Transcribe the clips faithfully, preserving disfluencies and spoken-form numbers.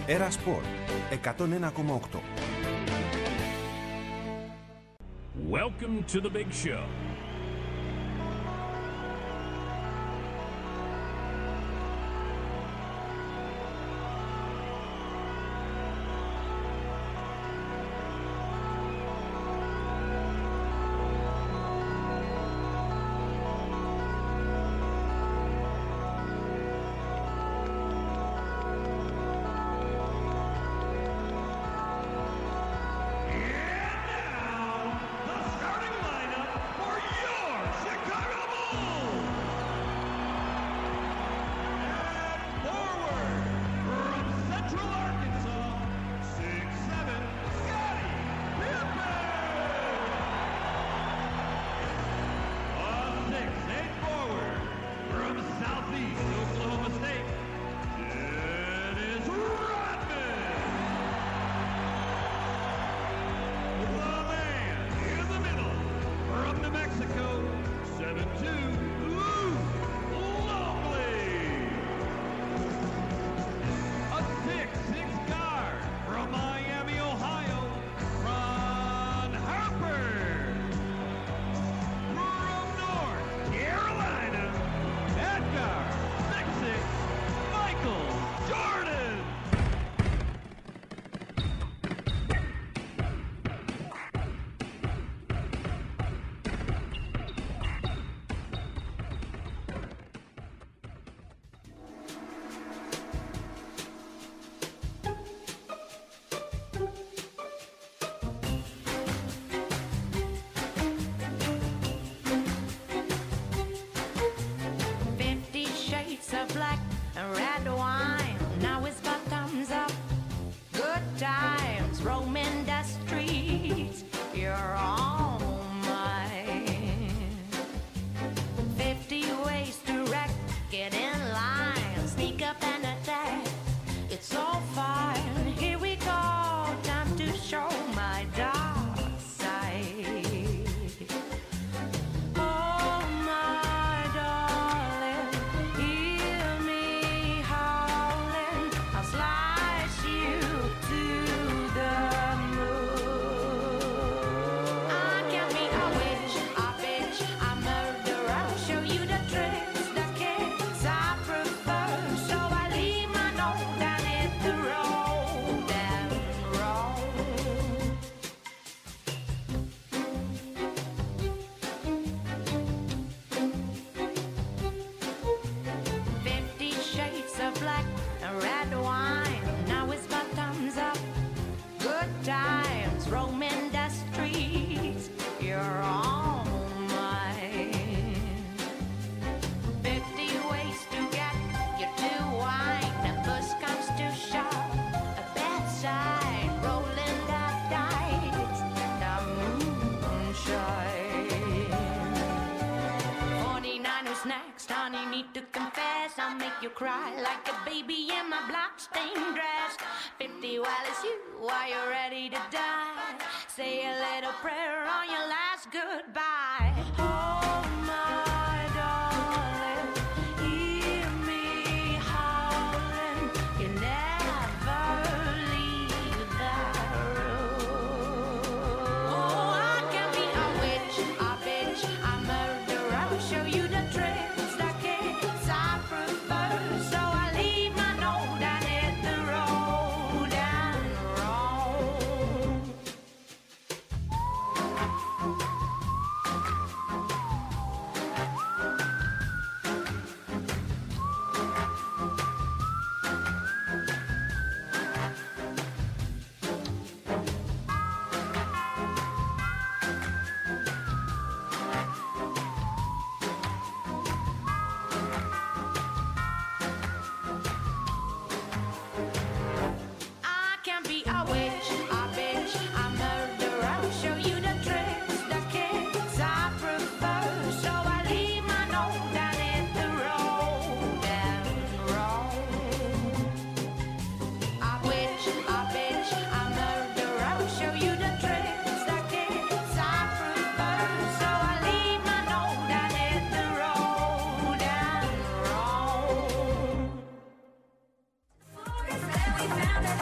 Έρα Σπορ εκατόν ένα κόμμα οκτώ. Welcome to the big show. Cry like a baby in my blood-stained dress. Fifty, well, it's you. Are you ready to die? Say a little prayer on your last goodbye. Oh, my darling, hear me howling. You never leave that room. Oh, I can be a witch, a bitch, a murderer. Show you the tricks, the kicks I prefer. So I leave my note and hit the road and roam.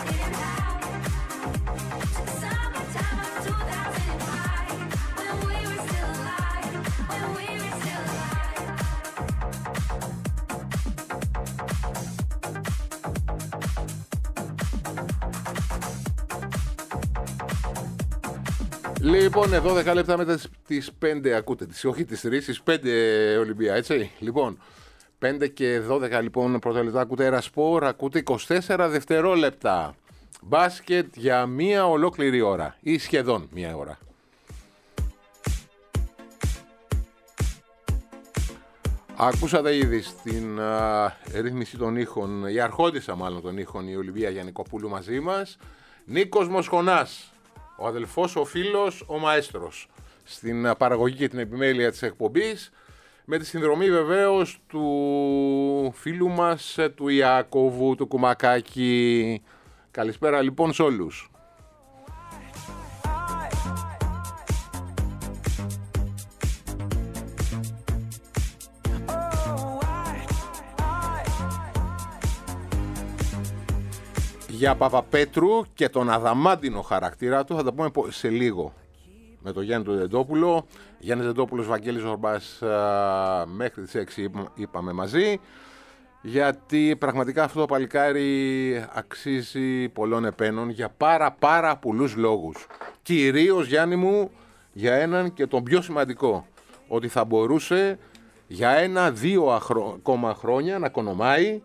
Λοιπόν, δώδεκα λεπτά μετά τις πέντε, ακούτε, τις, όχι τις τρεις, τις πέντε Ολυμπία, έτσι. Λοιπόν, πέντε και δώδεκα λοιπόν πρώτα λεπτά ακούτε Ερασπορ, ακούτε είκοσι τέσσερα δευτερόλεπτα. Μπάσκετ για μία ολόκληρη ώρα ή σχεδόν μία ώρα. Ακούσατε ήδη στην α, ρύθμιση των ήχων, η αρχόντισσα μάλλον των ήχων, η Ολυμπία Γιαννικοπούλου μαζί μας. Νίκος Μοσχονάς, ο αδελφός, ο φίλος, ο μαέστρος. Στην παραγωγή και την επιμέλεια της εκπομπής, με τη συνδρομή βεβαίως του φίλου μας, του Ιάκωβου, του Κουμακάκη. Καλησπέρα λοιπόν σε όλους. Για Παπαπέτρου και τον αδαμάντινο χαρακτήρα του θα τα πούμε σε λίγο με τον Γιάννη τον Δεντόπουλο. Γιάννης Δεντόπουλος, Βαγγέλης Ζορμπάς, μέχρι τις έξι είπαμε μαζί, γιατί πραγματικά αυτό το παλικάρι αξίζει πολλών επένων για πάρα πάρα πολλούς λόγους. Κυρίως, Γιάννη μου, για έναν και τον πιο σημαντικό, ότι θα μπορούσε για ένα-δύο ακόμα χρόνια να κονομάει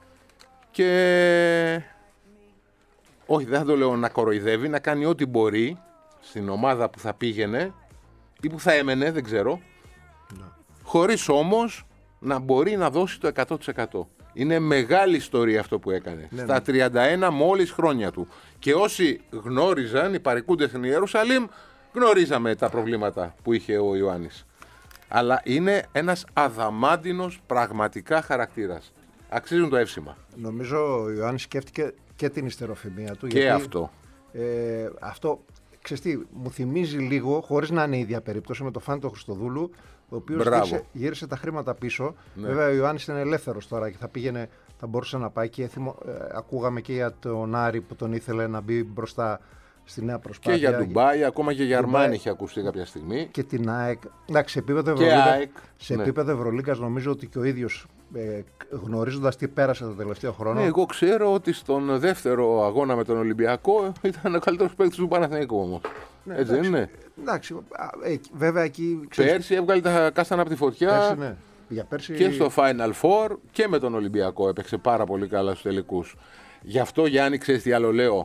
και... όχι, δεν θα το λέω να κοροϊδεύει, να κάνει ό,τι μπορεί στην ομάδα που θα πήγαινε ή που θα έμενε, δεν ξέρω, no. χωρίς όμως να μπορεί να δώσει το εκατό τοις εκατό. Είναι μεγάλη ιστορία αυτό που έκανε. Ναι, στα ναι. τριάντα ένα μόλις χρόνια του. Και όσοι γνώριζαν, οι παρικούντες στην Ιερουσαλήμ, γνωρίζαμε τα προβλήματα που είχε ο Ιωάννης. Αλλά είναι ένας αδαμάντινος πραγματικά χαρακτήρας. Αξίζουν το εύσημα. Νομίζω ο Ιωάννης σκέφτηκε και την ιστεροφημία του. Και γιατί, αυτό. Ε, αυτό, ξέρεις τι, μου θυμίζει λίγο, χωρίς να είναι η ίδια περίπτωση, με το Φάνη τον Χριστοδούλου, ο οποίος γύρισε, γύρισε τα χρήματα πίσω. Ναι. Βέβαια ο Ιωάννης είναι ελεύθερος τώρα και θα πήγαινε, θα μπορούσε να πάει και έθιμο, ε, ακούγαμε και για τον Άρη που τον ήθελε να μπει μπροστά στη νέα προσπάθεια. Και για Ντουμπάι, ακόμα και για Αρμάνι είχε ακουστεί κάποια στιγμή. Και την ΑΕΚ. Εντάξει, σε επίπεδο Ευρωλίγκας, σε ναι. επίπεδο Ευρωλίγκας νομίζω ότι και ο ίδιος, ε, γνωρίζοντας τι πέρασε το τελευταίο χρόνο. Ναι, εγώ ξέρω ότι στον δεύτερο αγώνα με τον Ολυμπιακό ήταν ο καλύτερος παίκτης του Παναθηναϊκού όμως. Ναι, έτσι δεν είναι? Εντάξει, ε, βέβαια εκεί... Ξέρεις, πέρσι έβγαλε τα κάστανα από τη φωτιά. Πέρσι, ναι. Για πέρσι... Και στο Final Four και με τον Ολυμπιακό έπαιξε πάρα πολύ καλά στους τελικούς. Γι' αυτό, Γιάννη, ξέρεις τι άλλο λέω.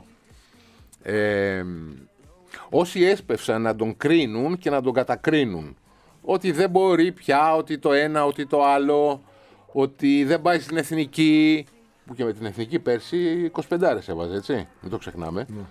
Ε, όσοι έσπευσαν να τον κρίνουν και να τον κατακρίνουν, ότι δεν μπορεί πια, ότι το ένα, ότι το άλλο, ότι δεν πάει στην εθνική, που και με την εθνική πέρσι είκοσι πέντε έβαζε, έτσι, μην το ξεχνάμε. Mm.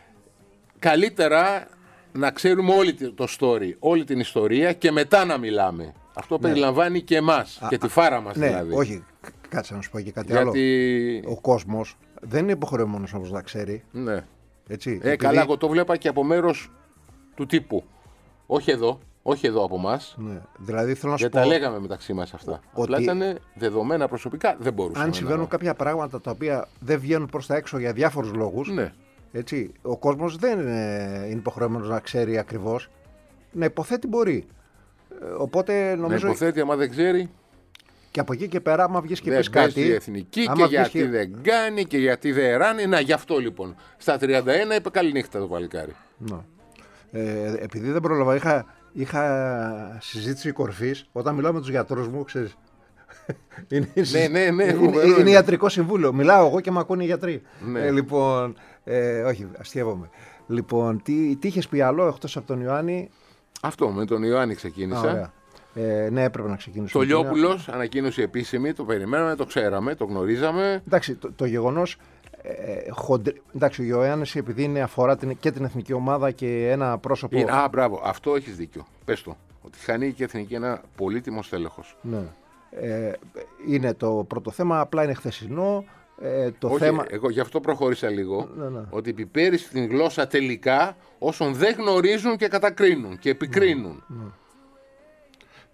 Καλύτερα να ξέρουμε όλη το story, όλη την ιστορία και μετά να μιλάμε. Αυτό ναι. περιλαμβάνει και εμάς α, και τη φάρα μας ναι, δηλαδή. Όχι, κάτσε να σου πω και κάτι γιατί... άλλο. Ο κόσμος δεν είναι υποχρεωμένος όμως να ξέρει. Ναι. Έτσι, ε, επειδή... Καλά, εγώ το βλέπα και από μέρος του τύπου. Όχι εδώ, όχι εδώ από εμάς. Ναι. Δηλαδή θέλω να σου πω. Τα λέγαμε μεταξύ μας αυτά. Ότι... Απλά ήταν δεδομένα προσωπικά, δεν μπορούσαμε. Αν συμβαίνουν να... κάποια πράγματα τα οποία δεν βγαίνουν προς τα έξω για διάφορους λόγους. Ναι. Έτσι, ο κόσμος δεν είναι υποχρεωμένος να ξέρει ακριβώς. Να υποθέτει μπορεί. Οπότε νομίζω. Να υποθέτει, άμα δεν ξέρει. Και από εκεί και πέρα, άμα βγεις και δεν πεις κάτι. Η εθνική και γιατί και... δεν κάνει και γιατί δεν ράνει. Να, γι' αυτό λοιπόν. Στα τριάντα ένα είπε καληνύχτα το παλικάρι. Να. Ε, επειδή δεν πρόλαβα, είχα, είχα συζήτηση κορφής. Όταν μιλάω με τους γιατρούς μου, ξέρεις. είναι, ναι, ναι, ναι, είναι, είναι, είναι ιατρικό συμβούλιο. Μιλάω εγώ και με ακούνε οι γιατροί. Ναι. Ε, λοιπόν, ε, όχι, αστείευομαι. Λοιπόν, τι, τι είχες πει άλλο εκτός από τον Ιωάννη? Αυτό, με τον Ιωάννη ξεκίνησα. Α, ε, ναι, έπρεπε να ξεκινήσουμε. Το Λιόπουλος, ανακοίνωση επίσημη, το περιμέναμε, το ξέραμε, το γνωρίζαμε. Εντάξει, το, το γεγονός. Ε, χοντρ... Εντάξει, ο Ιωάννης, επειδή είναι, αφορά την, και την εθνική ομάδα και ένα πρόσωπο. Είναι, α, μπράβο, αυτό έχεις δίκιο. Πες το. Ότι χάνει και η εθνική ένα πολύτιμο στέλεχος. Ναι. Ε, είναι το πρώτο θέμα, απλά είναι χθεσινό. Ε, το Όχι, θέμα... εγώ γι' αυτό προχώρησα λίγο. Ναι, ναι. Ότι επιπέρισε την γλώσσα τελικά όσων δεν γνωρίζουν και κατακρίνουν και επικρίνουν. Ναι, ναι.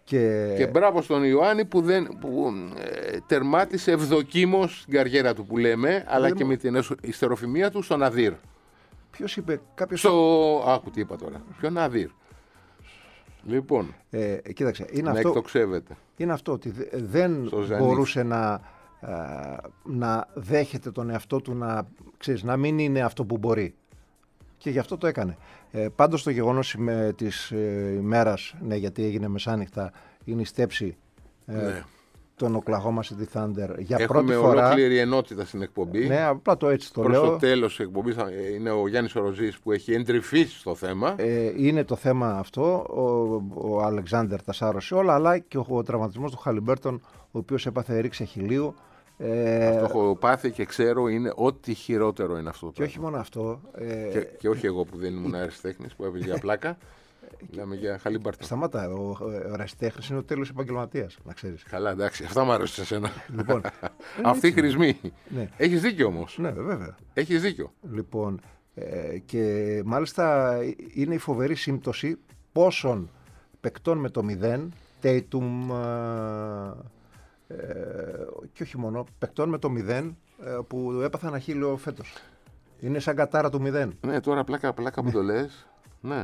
Και... και μπράβο στον Ιωάννη που, δεν, που ε, τερμάτισε ευδοκίμως την καριέρα του που λέμε, αλλά δεν και μου... με την ιστεροφημία του στον Αδύρ. Ποιος είπε, κάποιος... Στο... Άκου τι είπα τώρα. Ποιον Αδύρ. Λοιπόν, ε, κοίταξε, είναι να αυτό, εκτοξεύεται. Είναι αυτό ότι δεν μπορούσε να, α, να δέχεται τον εαυτό του να, ξέρεις, να μην είναι αυτό που μπορεί. Και γι' αυτό το έκανε. Ε, πάντως το γεγονός με της ε, ημέρας, ναι, γιατί έγινε μεσάνυχτα, είναι η στέψη ε, ναι. των Oklahoma City Thunder για Έχουμε πρώτη φορά. Έχουμε ολόκληρη ενότητα στην εκπομπή. Ναι, απλά το έτσι το Προς λέω. το τέλος της εκπομπής είναι ο Γιάννης Οροζής που έχει εντρυφήσει στο θέμα. Ε, είναι το θέμα αυτό, ο, ο Αλεξάνδερ τα σάρωσε όλα, αλλά και ο, ο τραυματισμός του Χαλιμπέρτον, ο οποίος έπαθε ρήξη χιλίου. Ε, αυτό έχω πάθει και ξέρω είναι ό,τι χειρότερο είναι αυτό. Το και πράγμα. όχι μόνο αυτό. Ε, και, και όχι εγώ που δεν ήμουν αεραστέχνης, που έπαιζε για πλάκα. Μιλάμε για Χαλιμπέρτον. Σταμάτα, ο, ο αεραστέχνης είναι ο τέλειος επαγγελματίας, να ξέρεις. Καλά, εντάξει, αυτά μου άρεσε σε σένα. Λοιπόν, αυτή η χρησμή. Ναι. Έχεις δίκιο όμως. Ναι, βέβαια. Έχεις δίκιο. Λοιπόν, ε, και μάλιστα είναι η φοβερή σύμπτωση πόσων παικτών με το μηδέν, Tatum, ε, ε, και όχι μόνο, παικτών με το μηδέν ε, που έπαθαν αχίλιο φέτος. Είναι σαν κατάρα του μηδέν. Ναι, τώρα πλάκα, πλάκα που το λες. Ναι.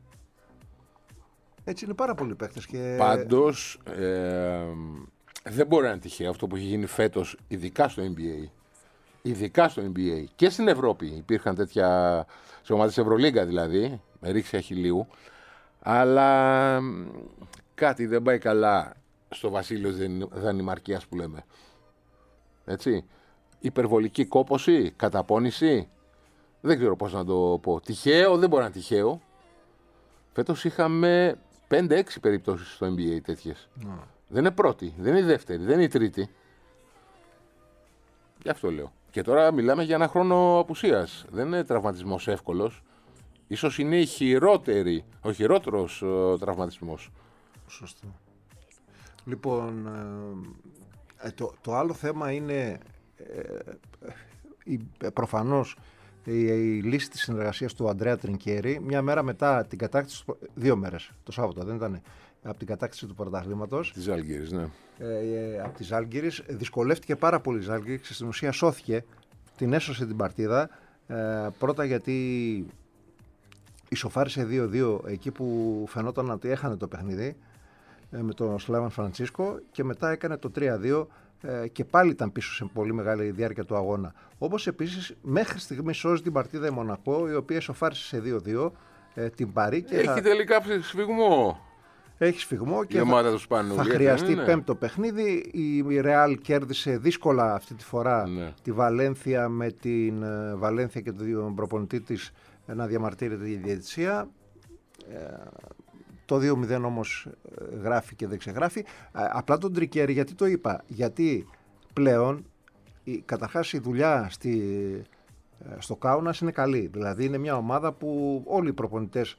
Έτσι είναι πάρα πολλοί παίκτες. Και... Πάντως, ε, δεν μπορεί να είναι τυχαίο αυτό που έχει γίνει φέτος, ειδικά στο N B A. Ειδικά στο N B A. Και στην Ευρώπη υπήρχαν τέτοια, σε ομάδες Ευρωλίγκα δηλαδή, με ρήξη αχιλλίου. Αλλά κάτι δεν πάει καλά στο βασίλειο Δανημαρκίας που λέμε. Έτσι. Υπερβολική κόπωση, καταπώνηση. Δεν ξέρω πώς να το πω. Τυχαίο, δεν μπορεί να είναι τυχαίο. Φέτος είχαμε πέντε έξι περιπτώσεις στο N B A τέτοιες. Mm. Δεν είναι πρώτη, δεν είναι η δεύτερη, δεν είναι η τρίτη. Γι' αυτό λέω. Και τώρα μιλάμε για ένα χρόνο απουσίας. Δεν είναι τραυματισμός εύκολος. Ίσως είναι η χειρότερη, ο χειρότερος ο τραυματισμός. Σωστό. Λοιπόν, ε, το, το άλλο θέμα είναι ε, ε, προφανώς η, η λύση της συνεργασίας του Αντρέα Τρινκέρι μια μέρα μετά την κατάκτηση, δύο μέρες, το Σάββατο δεν ήταν, από την κατάκτηση του πρωταθλήματος. Της Ζάλγκιρης, ναι. Ε, ε, από τη Ζάλγκιρης. Δυσκολεύτηκε πάρα πολύ η Ζάλγκιρης και στην ουσία σώθηκε, την έσωσε την παρτίδα. Ε, πρώτα γιατί ισοφάρισε δύο δύο εκεί που φαινόταν ότι έχανε το παιχνίδι ε, με τον Σλάβαν Φραντσίσκο και μετά έκανε το τρία δύο ε, και πάλι ήταν πίσω σε πολύ μεγάλη διάρκεια του αγώνα. Όπως επίσης μέχρι στιγμή σώζει την παρτίδα η Μονακό, η οποία ισοφάρισε σε δύο δύο ε, την Παρί. Και έχει θα... τελικά σφιγμό. Έχει σφιγμό και η θα, ομάδα του Σπανού, θα χρειαστεί ναι. πέμπτο παιχνίδι. Η Ρεάλ κέρδισε δύσκολα αυτή τη φορά ναι. τη Βαλένθια με την uh, Βαλένθια και τον προπονητή της uh, να διαμαρτύρεται η διαιτησία. Uh, το δύο μηδέν όμως uh, γράφει και δεν ξεγράφει. Uh, απλά τον Τρικέρι, γιατί το είπα, γιατί πλέον η, καταρχάς η δουλειά στη, uh, στο Κάουνας είναι καλή. Δηλαδή είναι μια ομάδα που όλοι οι προπονητές,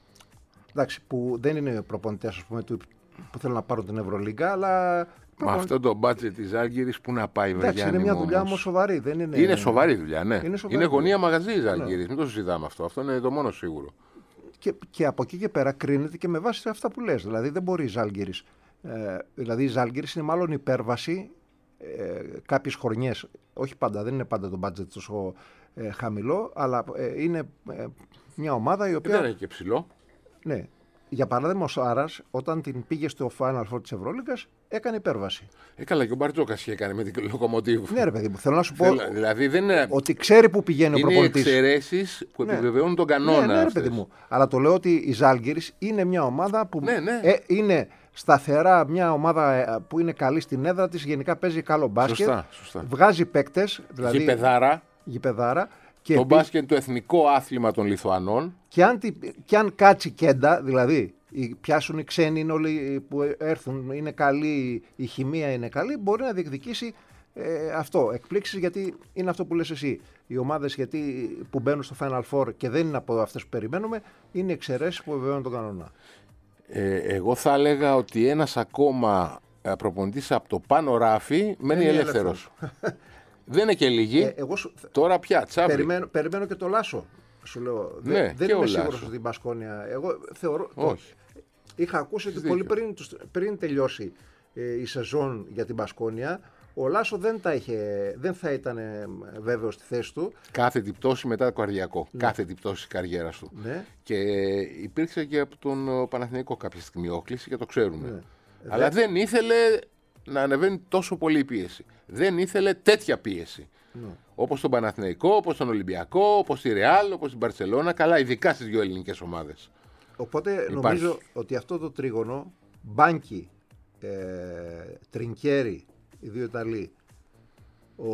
εντάξει, που δεν είναι προπονητές ας πούμε, που θέλουν να πάρουν την Ευρωλίγκα, αλλά. Με αυτό το μπάτζετ της Ζάλγκιρης που να πάει, βέβαια. Εντάξει, είναι μια δουλειά όμως σοβαρή. Δεν είναι... είναι σοβαρή δουλειά, ναι. Είναι, είναι γωνία μαγαζί η Ζάλγκιρης. Ναι. Μην το συζητάμε αυτό. Αυτό είναι το μόνο σίγουρο. Και, και από εκεί και πέρα κρίνεται και με βάση αυτά που λες. Δηλαδή δεν μπορεί η Ζάλγκιρης. Ε, δηλαδή η Ζάλγκιρης είναι μάλλον υπέρβαση ε, κάποιες χρονιές. Όχι πάντα, δεν είναι πάντα το μπάτζετ τόσο ε, χαμηλό, αλλά ε, είναι ε, μια ομάδα η οποία. Δεν είναι και ψηλό. Ναι. Για παράδειγμα, ο Σάρας, όταν την πήγε στο Final Four της Ευρωλίγκας, έκανε υπέρβαση. Ε, καλά, και ο Μπαρτζόκας είχε κάνει με την Λοκομοτίβ. Ναι, ρε παιδί μου, θέλω να σου πω. Θέλω, δηλαδή δεν είναι... ότι ξέρει που πηγαίνει είναι ο προπονητής. Είναι εξαιρέσεις που ναι. επιβεβαιώνουν τον κανόνα. Ναι, ναι, ρε παιδί μου. Αλλά το λέω ότι η Ζάλγκιρης είναι μια ομάδα που ναι, ναι. Ε, είναι σταθερά, μια ομάδα που είναι καλή στην έδρα της, γενικά παίζει καλό μπάσκετ. Σωστά, σωστά. Βγάζει παίκτες. Δηλαδή, γηπεδάρα. Γηπεδάρα. Και το επί... μπάσκετ το εθνικό άθλημα των Λιθουανών. Και αν, και αν κάτσει κέντα, δηλαδή πιάσουν οι ξένοι είναι όλοι που έρθουν, είναι καλοί, η χημεία είναι καλή, μπορεί να διεκδικήσει ε, αυτό. Εκπλήξεις, γιατί είναι αυτό που λες εσύ. Οι ομάδες γιατί, που μπαίνουν στο Final Four και δεν είναι από αυτές που περιμένουμε, είναι εξαιρέσεις που βεβαιώνουν τον κανόνα. Ε, εγώ θα έλεγα ότι ένας ακόμα προπονητής από το πάνω ράφι μένει ελεύθερος. Δεν είναι και λίγοι. Ε, εγώ σου... Τώρα πια, τσάβρι. Περιμένω, περιμένω και το Λάσο. Σου λέω. Ναι, δεν και είμαι ο σίγουρος Λάσο. ότι η Μπασκόνια. Εγώ θεωρώ. Όχι. Το... είχα ακούσει ότι πολύ πριν, πριν τελειώσει ε, η σεζόν για την Μπασκόνια, ο Λάσο δεν, τα είχε, δεν θα ήταν βέβαιο στη θέση του. Κάθετη πτώση μετά το καρδιακό. Ναι. Κάθετη πτώση της καριέρας του. Ναι. Και υπήρξε και από τον Παναθηναϊκό κάποια στιγμή όκληση και το ξέρουμε. Ναι. Αλλά δεν... δεν ήθελε να ανεβαίνει τόσο πολύ η πίεση. Δεν ήθελε τέτοια πίεση. Ναι. Όπως τον Παναθηναϊκό, όπως τον Ολυμπιακό, όπως τη Ρεάλ, όπως την Μπαρσελόνα. Καλά, ειδικά στις δύο ελληνικές ομάδες. Οπότε υπάρχει. Νομίζω ότι αυτό το τρίγωνο, Μπάνκι, ε, Τρινκέρι, οι δύο Ιταλοί, ο,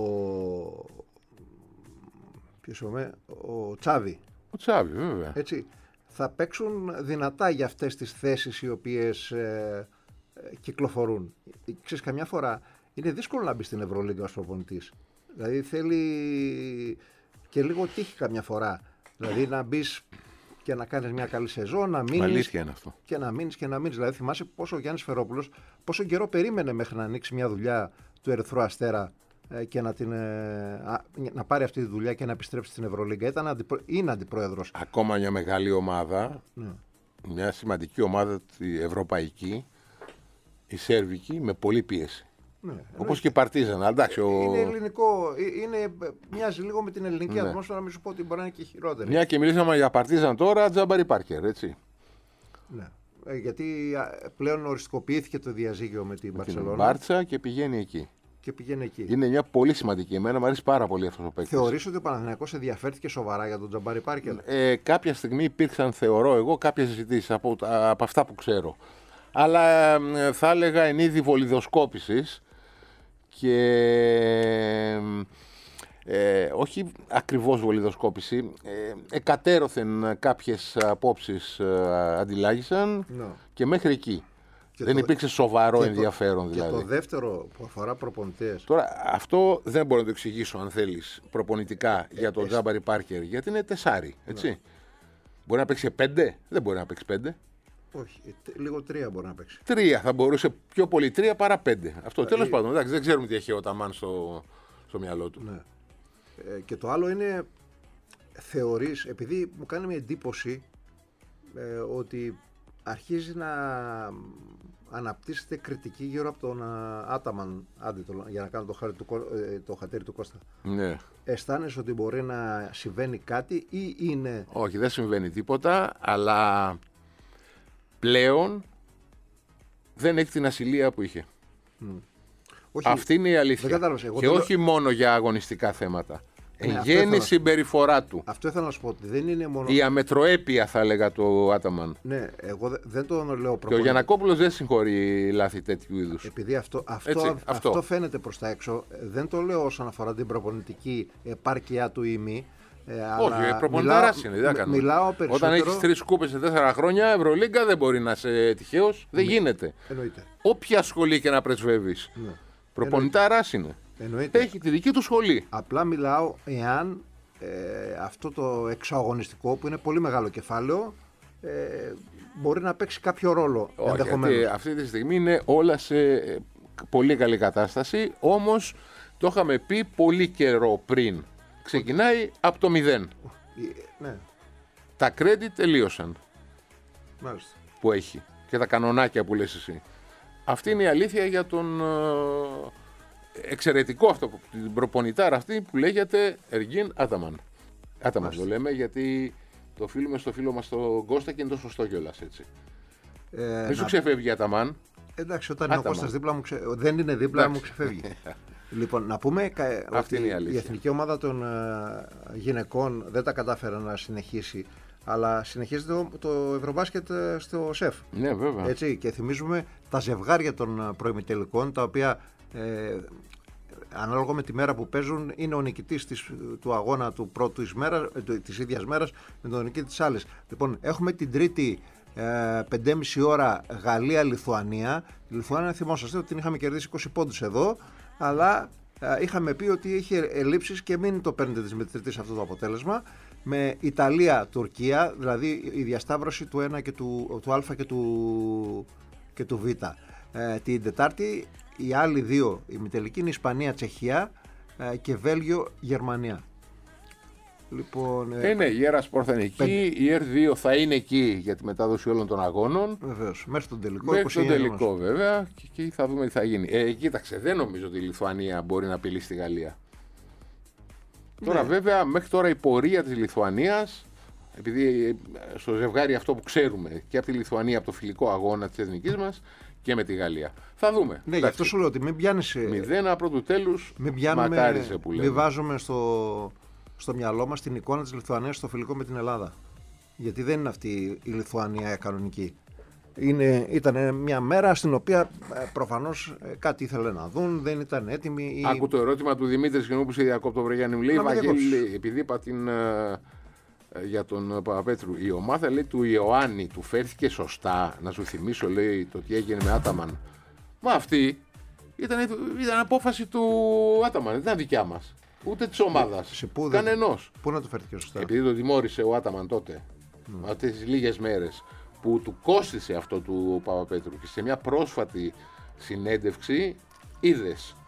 ποιος ο, ο Τσάβι. Ο Τσάβι, βέβαια. Έτσι, θα παίξουν δυνατά για αυτές τις θέσεις οι οποίες ε, ε, κυκλοφορούν. Ξέρεις, καμιά φορά είναι δύσκολο να μπει στην Ευρωλίγκα ως προπονητής. Δηλαδή θέλει και λίγο τύχη καμιά φορά. Δηλαδή να μπει και να κάνεις μια καλή σεζόν, να μείνεις. Αλήθεια είναι αυτό. Και να μείνεις και να μείνεις. Δηλαδή θυμάσαι πόσο ο Γιάννης Φερόπουλος, πόσο καιρό περίμενε μέχρι να ανοίξει μια δουλειά του Ερυθρού Αστέρα ε, και να, την, ε, α, να πάρει αυτή τη δουλειά και να επιστρέψει στην Ευρωλίγκα. Ήταν αντιπρο... είναι αντιπρόεδρος. Ακόμα μια μεγάλη ομάδα, ναι. Μια σημαντική ομάδα τη ευρωπαϊκή, η Σέρβικη, με πολλή πίεση. Ναι, όπως και η Παρτίζαν. Εντάξει, ο... Είναι ελληνικό, είναι, μοιάζει λίγο με την ελληνική ναι. ατμόσφαιρα, να μην σου πω ότι μπορεί να είναι και χειρότερη. Μια και μιλήσαμε για Παρτίζαν τώρα, Τζάμπαρι Πάρκερ, έτσι. Ναι. Ε, γιατί πλέον οριστικοποιήθηκε το διαζύγιο με την Μπαρσελόνα. Την Μπάρτσα και πηγαίνει εκεί. Και πηγαίνει εκεί. Είναι μια πολύ σημαντική. Εμένα μου αρέσει πάρα πολύ αυτό ο παίκτης. Θεωρείς ότι ο Παναθηναϊκός ενδιαφέρθηκε σοβαρά για τον Τζάμπαρι Πάρκερ? Ε, κάποια στιγμή υπήρξαν, θεωρώ εγώ, κάποιες συζητήσεις από, από αυτά που ξέρω. Αλλά ε, θα έλεγα εν είδη βολιδοσκόπησης. Και ε, όχι ακριβώς βολιδοσκόπηση, ε, εκατέρωθεν κάποιες απόψεις ε, αντιλάγησαν no. και μέχρι εκεί. Και δεν το, υπήρξε σοβαρό ενδιαφέρον το, δηλαδή. Και το δεύτερο που αφορά προπονητές. Τώρα αυτό δεν μπορώ να το εξηγήσω αν θέλεις προπονητικά για τον Τζάμπαρι Πάρκερ, γιατί είναι τεσάρι, έτσι. No. Μπορεί να παίξει πέντε, δεν μπορεί να παίξει πέντε. Όχι, λίγο τρία μπορεί να παίξει. Τρία, θα μπορούσε πιο πολύ τρία παρά πέντε. Αυτό δηλαδή... τέλος πάντων. Εντάξει, δεν ξέρουμε τι έχει ο Ταμάν στο, στο μυαλό του. Ναι. Ε, και το άλλο είναι, θεωρείς, επειδή μου κάνει μια εντύπωση ε, ότι αρχίζει να αναπτύσσεται κριτική γύρω από τον Άταμαν, άντε, το, για να κάνω το, χάρι του, ε, το χατήρι του Κώστα. Ναι. Αισθάνεσαι ότι μπορεί να συμβαίνει κάτι ή είναι... Όχι, δεν συμβαίνει τίποτα, αλλά... πλέον δεν έχει την ασυλία που είχε. Mm. Όχι, αυτή είναι η αλήθεια. Και όχι λέω... μόνο για αγωνιστικά θέματα. Ναι, εν γέννη συμπεριφορά του. Αυτό ήθελα να σου πω. Ότι δεν είναι μόνο... η αμετροέπεια θα έλεγα του Άταμαν. Ναι, εγώ δεν το λέω προπονητικά. Και ο Γιαννακόπουλος δεν συγχωρεί λάθη τέτοιου είδους. Επειδή αυτό, αυτό, Έτσι, αυτό. αυτό φαίνεται προς τα έξω. Δεν το λέω όσον αφορά την προπονητική επάρκεια του ή μη. Ε, Όχι, προπονητάρας είναι, δεν κάνω. Μιλάω περισσότερο... Όταν έχεις τρεις κούπες σε τέσσερα χρόνια, Ευρωλίγκα δεν μπορεί να είσαι τυχαίος. Δεν ναι. γίνεται. Εννοείται. Όποια σχολή και να πρεσβεύεις. Ναι. Προπονητάρας είναι. Εννοείται. Έχει τη δική του σχολή. Απλά μιλάω εάν ε, αυτό το εξωαγωνιστικό που είναι πολύ μεγάλο κεφάλαιο ε, μπορεί να παίξει κάποιο ρόλο. Όχι, αυτή τη στιγμή είναι όλα σε πολύ καλή κατάσταση. Όμως το είχαμε πει πολύ καιρό πριν. Ξεκινάει από το μηδέν. Ναι. Τα credit τελείωσαν. Μάλιστα. Που έχει. Και τα κανονάκια που λες εσύ. Αυτή είναι η αλήθεια για τον ε, εξαιρετικό αυτό, την προπονητάρα αυτή που λέγεται Εργίν Άταμαν. Άταμαν το λέμε γιατί το οφείλουμε στο φίλο μας τον Κώστα και είναι το σωστό κιόλας έτσι. Ε, Μη σου να... ξεφεύγει Άταμαν. Εντάξει, όταν είναι ο Κώστας δίπλα μου, ξε... δεν είναι δίπλα Εντάξει. μου ξεφεύγει. Λοιπόν, να πούμε Αυτή ότι η, η εθνική ομάδα των uh, γυναικών δεν τα κατάφερε να συνεχίσει, αλλά συνεχίζεται το, το Ευρωμπάσκετ στο ΣΕΦ. Ναι, βέβαια. Έτσι, και θυμίζουμε τα ζευγάρια των προημιτελικών, τα οποία ε, ανάλογα με τη μέρα που παίζουν είναι ο νικητής της, του αγώνα του πρώτου της, μέρα, της ίδιας μέρας με τον νικητή της άλλης. Λοιπόν, έχουμε την Τρίτη ε, πέντε και μισή ώρα Γαλλία-Λιθουανία. Η Λιθουανία, θυμόσαστε ότι την είχαμε κερδίσει είκοσι πόντους εδώ, αλλά ε, είχαμε πει ότι έχει ελλείψεις και μην το παίρνετε της μετρητής αυτό το αποτέλεσμα. Με Ιταλία-Τουρκία, δηλαδή η διασταύρωση του ένα και του, του Α και του, και του Β. Ε, την Τετάρτη οι άλλοι δύο, η μητελική είναι Ισπανία-Τσεχία ε, και Βέλγιο-Γερμανία. Λοιπόν, ε, ναι, η Έρα Σπορ θα είναι εκεί, πέντε. Η Ερ δύο θα είναι εκεί για τη μετάδοση όλων των αγώνων. Βεβαίως, μέχρι στον τελικό. Μέχρι τον τελικό βέβαια και εκεί θα δούμε τι θα γίνει. Ε, κοίταξε, δεν νομίζω ότι η Λιθουανία μπορεί να απειλήσει τη Γαλλία. Ναι. Τώρα βέβαια, μέχρι τώρα η πορεία της Λιθουανίας, επειδή στο ζευγάρι αυτό που ξέρουμε και από τη Λιθουανία, από το φιλικό αγώνα της εθνικής μας και με τη Γαλλία. Θα δούμε. Ναι, γι' αυτό σου λέω ότι μην πιάνεις. Μηδένα πρώτου τέλους, ματάριζε που λέμε. Μην βάζουμε στο, στο μυαλό μας την εικόνα της Λιθουανίας στο φιλικό με την Ελλάδα. Γιατί δεν είναι αυτή η Λιθουανία κανονική. Είναι, ήταν μια μέρα στην οποία προφανώς κάτι ήθελε να δουν, δεν ήταν έτοιμοι. Άκου το ερώτημα του Δημήτρη, συγγνώμη που σε διακόπτω, Βρεγιάννη μου λέει, Βαγγέλη, επειδή είπα την, για τον Παπαπέτρου, η ομάδα λέει του Ιωάννη του φέρθηκε σωστά, να σου θυμίσω λέει το τι έγινε με Άταμαν. Μα αυτή ήταν, ήταν απόφαση του Άταμαν, δεν ήταν δικιά μας. Ούτε της ομάδας. Κανενός. Πού να του φέρθηκε σωστά? Επειδή το τιμώρησε ο Άταμαν τότε, mm. αυτές τις λίγες μέρες που του κόστισε αυτό του Παπαπέτρου και σε μια πρόσφατη συνέντευξη είδες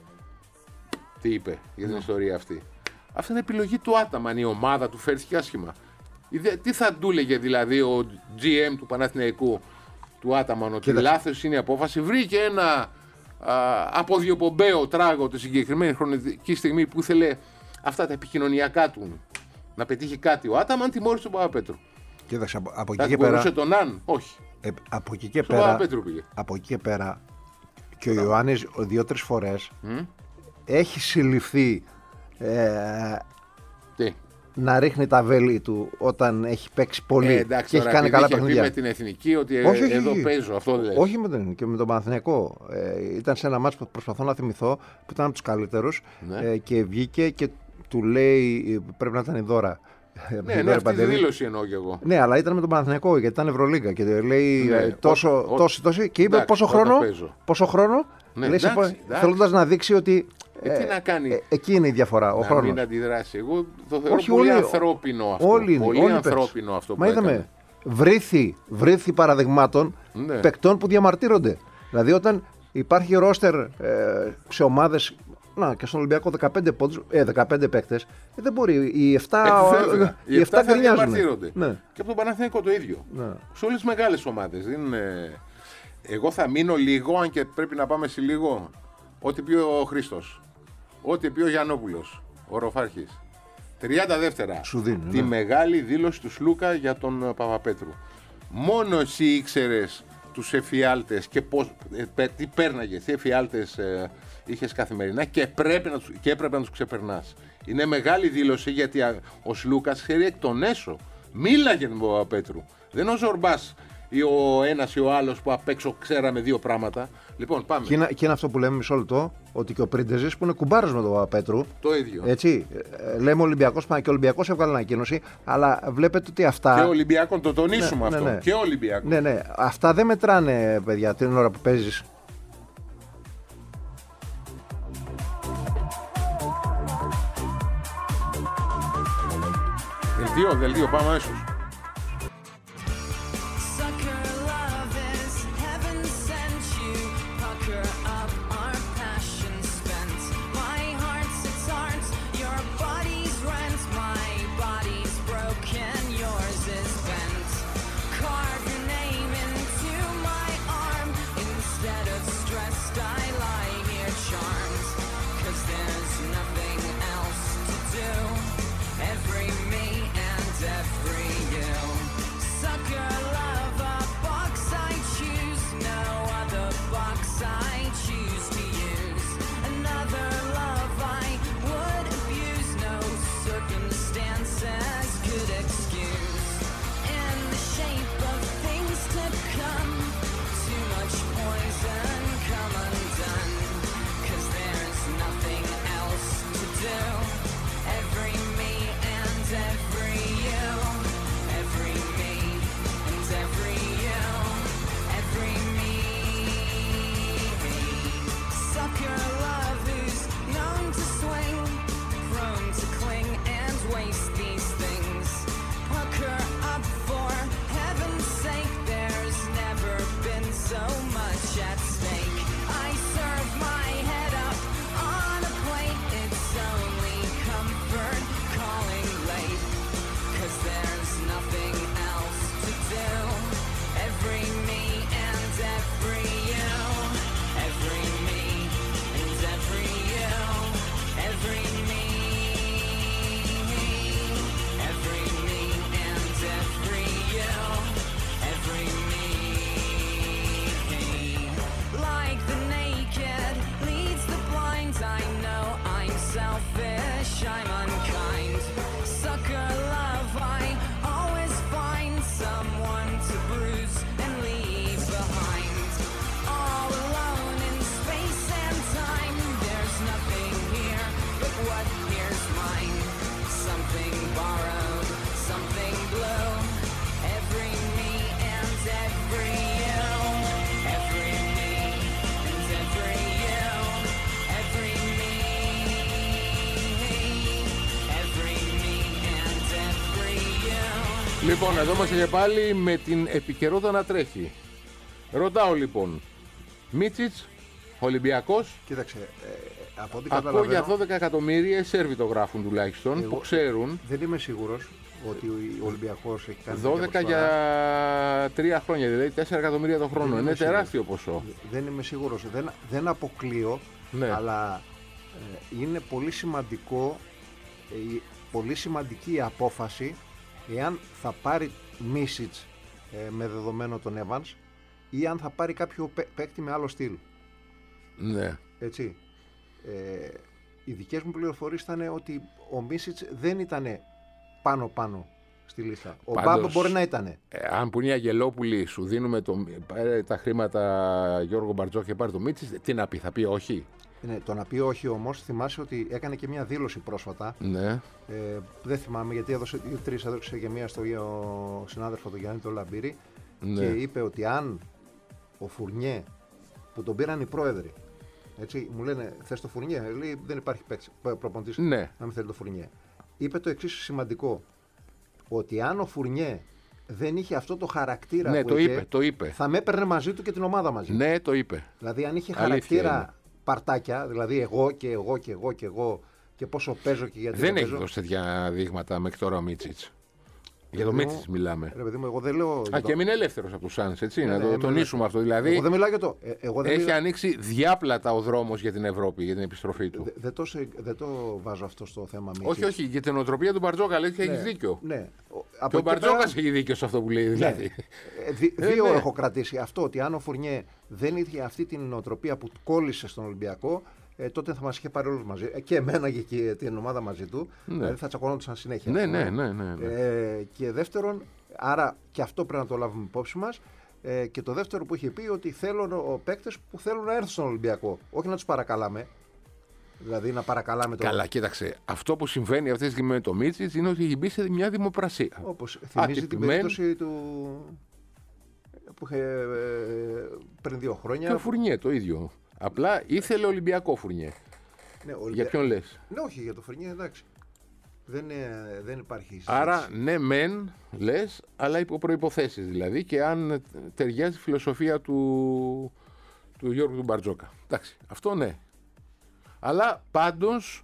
τι είπε για την mm. ιστορία αυτή. Αυτή είναι επιλογή του Άταμαν, η ομάδα του φέρθηκε άσχημα. Τι θα του έλεγε δηλαδή ο τζι εμ του Παναθηναϊκού του Άταμαν, ότι λάθος είναι η απόφαση, βρήκε ένα α, αποδιοπομπαίο τράγο τη συγκεκριμένη χρονική στιγμή που ήθελε αυτά τα επικοινωνιακά του να πετύχει κάτι. Ο Άταμαν τιμώρησε τον Παπαπέτρου. Κοίταξε, από, από εκεί θα και πέρα. μπορούσε τον Αν, όχι. Ε, από εκεί και πέρα. Από εκεί και πέρα και ο Ιωάννης δύο-τρεις φορές mm? έχει συλληφθεί ε, Τι? να ρίχνει τα βέλη του όταν έχει παίξει πολύ ε, εντάξει, και έχει κάνει καλά παιχνίδια. Με την εθνική ότι όχι, ε, εδώ όχι, παίζω, αυτό δεν όχι με τον, και με τον Παναθηναϊκό. Ε, ήταν σε ένα μάτσο που προσπαθώ να θυμηθώ που ήταν από τους καλύτερους ναι. ε, και βγήκε και του λέει πρέπει να ήταν η Δώρα. Ναι, ναι, αυτή τη δήλωση εννοώ και εγώ. Ναι, αλλά ήταν με τον Παναθηναϊκό γιατί ήταν Ευρωλίγκα και λέει ναι, τόσο, ο, τόση, τόση και είπε εντάξει, πόσο, χρόνο, πόσο χρόνο ναι, λέει, θέλοντας να δείξει ότι ε, τι να κάνει. Ε, εκεί είναι η διαφορά, ο να χρόνος. Μην αντιδράσει. Εγώ το θεωρώ όχι, πολύ όλοι, ανθρώπινο αυτό. Όλοι είναι, πολύ όλοι ανθρώπινο αυτό που μα είδαμε, έκανε. Βρήθη, βρήθη παραδειγμάτων ναι. παικτών που διαμαρτύρονται. Δηλαδή όταν υπάρχει ρόστερ ε, σε ομάδες. Να, και στον Ολυμπιακό δεκαπέντε, πόντους, ε, δεκαπέντε παίκτες, ε, δεν μπορεί. Οι εφτά, ε, οι εφτά θα διαμαρτύρονται. Ναι. Και από τον Παναθηναϊκό το ίδιο. Ναι. Σε όλες τις μεγάλες ομάδες. Είναι... Εγώ θα μείνω λίγο, αν και πρέπει να πάμε σε λίγο, ό,τι πει ο Χρήστος, ό,τι πει ο Γιαννόπουλος, ο Ροφάρχης. τριάντα δεύτερα. Σου δίνει, τη ναι. μεγάλη δήλωση του Σλούκα για τον Παπαπέτρου. Μόνο εσύ ήξερες τους εφιάλτες και πώς, ε, τι πέρναγες, τι εφιάλτες ε, είχες καθημερινά και, πρέπει να τους, και έπρεπε να τους ξεπερνάς. Είναι μεγάλη δήλωση γιατί ο Σλούκας ξέρει εκ των έσω. Μίλαγε τον Παπαπέτρου. Δεν είναι ο Ζορμπάς ή ο ένας ή ο άλλος που απ' έξω ξέραμε δύο πράγματα. Λοιπόν, πάμε. Και είναι, και είναι αυτό που λέμε μισό λεπτό, ότι και ο Πρίντεζης που είναι κουμπάρος με τον Παπαπέτρου. Το ίδιο. Έτσι. Λέμε Ολυμπιακός, και ο Ολυμπιακός έβγαλε ανακοίνωση, αλλά βλέπετε ότι αυτά. Και ο Ολυμπιακό, το τονίσουμε ναι, αυτό. Ναι, ναι. Και ο Ολυμπιακό. Ναι, ναι. Αυτά δεν μετράνε, παιδιά, την ώρα που παίζεις. Δελτίο, δελτίο, πάμε αμέσως. Every me and every you. Λοιπόν, εδώ είμαστε και πάλι με την επικαιρότητα να τρέχει. Ρωτάω λοιπόν, Μίτσιτς, Ολυμπιακός. Κοίταξε, ε, από ό,τι ακούω καταλαβαίνω, για δώδεκα εκατομμύρια, οι Σέρβοι το γράφουν τουλάχιστον, εγώ που ξέρουν. Δεν είμαι σίγουρος ότι ο Ολυμπιακός έχει κάνει δώδεκα για τρία χρόνια, δηλαδή τέσσερα εκατομμύρια το χρόνο. Είναι τεράστιο ποσό. Δεν είμαι σίγουρος, δεν, δεν αποκλείω, Ναι. αλλά ε, είναι πολύ σημαντικό, ε, πολύ σημαντική η απόφαση εάν θα πάρει Μίσιτς ε, με δεδομένο τον Evans ή αν θα πάρει κάποιο παί- παίκτη με άλλο στυλ. Ναι. Έτσι. Ε, οι δικές μου πληροφορίες ήταν ότι ο Μίσιτς δεν ήταν πάνω-πάνω στη λίστα. Ο Πάντως, Μπάμπο μπορεί να ήταν. Ε, αν που είναι η Αγγελόπουλη, σου δίνουμε το, πάρε τα χρήματα Γιώργο Μπαρτζόκ και πάρει το Μίτσιτς, τι να πει, θα πει όχι. Ναι, το να πει όχι όμως, θυμάσαι ότι έκανε και μια δήλωση πρόσφατα. Ναι. Ε, δεν θυμάμαι γιατί έδωσε δύο-τρεις, έδωσε και μια στο συνάδελφο του Γιάννη τον Λαμπύρη. Ναι. Και είπε ότι αν ο Φουρνιέ, που τον πήραν οι πρόεδροι, έτσι, μου λένε θες το Φουρνιέ, λέει δεν υπάρχει παίκτης, προπονητής Ναι. να μην θέλει το Φουρνιέ. Είπε το εξής σημαντικό, ότι αν ο Φουρνιέ δεν είχε αυτό το χαρακτήρα Ναι, που το είχε, είπε, το είπε. θα με έπαιρνε μαζί του και την ομάδα μαζί. Ναι, το είπε. Δηλαδή αν είχε Αλήθεια χαρακτήρα είναι. παρτάκια, δηλαδή εγώ και εγώ και εγώ και εγώ και πόσο παίζω και γιατί Δεν έχει παίζω. δώσει τέτοια δείγματα μέχρι τώρα ο Μίτσιτς. Για το παιδί μου, Μίτσιτς μιλάμε. Ρε παιδί μου, εγώ δεν λέω. Α, και έμεινε ελεύθερος από τους Σάνς, έτσι, να ναι, το έμεινε τονίσουμε αυτό. Δηλαδή, Εγώ δεν μιλάω για το. ε, εγώ δεν έχει μιλάω- ανοίξει διάπλατα ο δρόμος για την Ευρώπη, για την επιστροφή του. δε- δεν το, σε- δεν το βάζω αυτό στο θέμα Μίτσιτς. Όχι, όχι, για την οτροπία του Μπαρτζόκα, λέει και έχει δίκιο. Ναι. Ο- Και από ο εκεί πέρα- Μπαρτζόκας έχει δίκιο σε αυτό που λέει, δηλαδή. Ε, δι- Ε, δύο ναι. έχω κρατήσει. Αυτό ότι αν ο Φουρνιέ δεν είχε αυτή την νοοτροπία που κόλλησε στον Ολυμπιακό, ε, τότε θα μας είχε πάρει όλους μαζί. Ε, και εμένα και, και την ομάδα μαζί του. Δηλαδή θα τσακωνόντουσαν συνέχεια. Ναι, ας πούμε. ναι, ναι, ναι, ναι. Ε, και δεύτερον, άρα και αυτό πρέπει να το λάβουμε υπόψη μας. Ε, και το δεύτερο που είχε πει ότι θέλω παίκτες που θέλουν να έρθουν στον Ολυμπιακό. Όχι να τους παρακαλάμε. Δηλαδή να παρακαλάμε τον. Καλά, κοίταξε. Αυτό που συμβαίνει αυτή τη στιγμή με το Μίτσιτς είναι ότι έχει μπει σε μια δημοπρασία. Όπως θυμίζει την Ατυπημένη. περίπτωση του. Που είχε ε, πριν δύο χρόνια. Και ο Φουρνιέ το ίδιο. Απλά ήθελε Ολυμπιακό Φουρνιέ. Ναι, ο Για ποιον λες? Ναι, όχι, για το Φουρνιέ, εντάξει. Δεν, είναι, δεν υπάρχει συζήτηση. Άρα, ναι, μεν λες, αλλά υπό προϋποθέσεις δηλαδή και αν ταιριάζει η φιλοσοφία του, του Γιώργου του Μπαρτζόκα. Εντάξει, αυτό ναι. Αλλά πάντως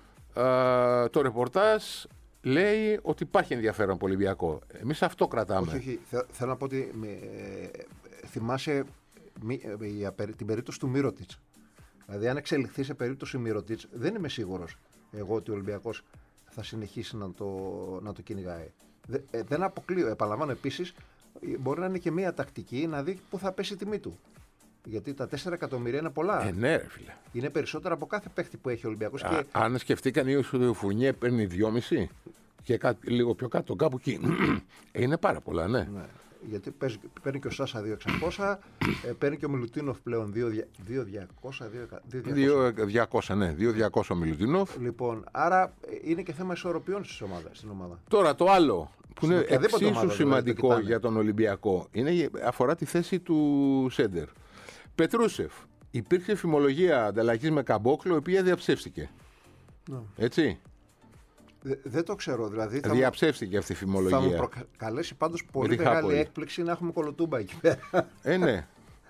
α, το ρεπορτάζ λέει ότι υπάρχει ενδιαφέρον από Ολυμπιακό. Εμείς αυτό κρατάμε. Όχι, όχι. Θε, θέλω να πω ότι με, ε, θυμάσαι μη, ε, η απε- την περίπτωση του Μύρωτιτς. Δηλαδή, αν εξελιχθεί σε περίπτωση Μύρωτιτς, δεν είμαι σίγουρος εγώ ότι ο Ολυμπιακός θα συνεχίσει να το, να το κυνηγάει. Δε, ε, δεν αποκλείω. Επαναλαμβάνω επίσης, μπορεί να είναι και μια τακτική να δει πού θα πέσει η τιμή του. Γιατί τα τέσσερα εκατομμύρια είναι πολλά. Ε, ναι, ρε φίλε. Είναι περισσότερα από κάθε παίχτη που έχει ο Ολυμπιακός. Α, Και αν σκεφτήκαν οι ο Φουρνιέ παίρνει δυόμισι και κάτι, λίγο πιο κάτω, κάπου εκεί. Ε, είναι πάρα πολλά, ναι. ναι, γιατί παίζει, παίρνει και ο Σάσα δύο χιλιάδες εξακόσια, ε, παίρνει και ο Μιλουτίνοφ πλέον δύο χιλιάδες διακόσια. δύο χιλιάδες διακόσια, ναι, δύο χιλιάδες διακόσια ο Μιλουτίνοφ. Λοιπόν, άρα ε, είναι και θέμα ισορροπιών στην ομάδα. Στην ομάδα. Τώρα το άλλο που είναι οποιαδήποτε εξίσου ομάδα, δηλαδή, σημαντικό το κοιτάνε. για τον Ολυμπιακό είναι, αφορά τη θέση του Σέντερ. Πετρούσεφ. Υπήρξε φημολογία ανταλλαγής με Καμπόκλο, η οποία διαψεύστηκε. Ναι. Έτσι. Δε- δεν το ξέρω. Δηλαδή θα, μου, Διαψεύστηκε αυτή η θα μου φημολογία. προκαλέσει πάντως πολύ τη μεγάλη Χάπολη. έκπληξη να έχουμε κολοτούμπα εκεί πέρα. Ε, ναι.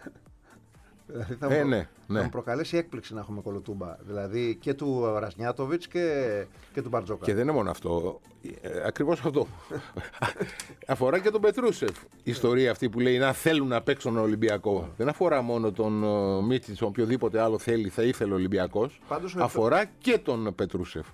Δηλαδή θα, Ε, μου, ναι, θα ναι. μου προκαλέσει έκπληξη να έχουμε κολοτούμπα. Δηλαδή και του Ρασνιάτοβιτς και, και του Μπαρτζόκα. Και δεν είναι μόνο αυτό. Ε, ακριβώς αυτό. Αφορά και τον Πετρούσεφ. Η ιστορία αυτή που λέει να θέλουν να παίξουν τον Ολυμπιακό. Δεν αφορά μόνο τον uh, Μίτσιτς, οποιοδήποτε άλλο θέλει, θα ήθελε ο Ολυμπιακός. Πάντως, αφορά και τον Πετρούσεφ.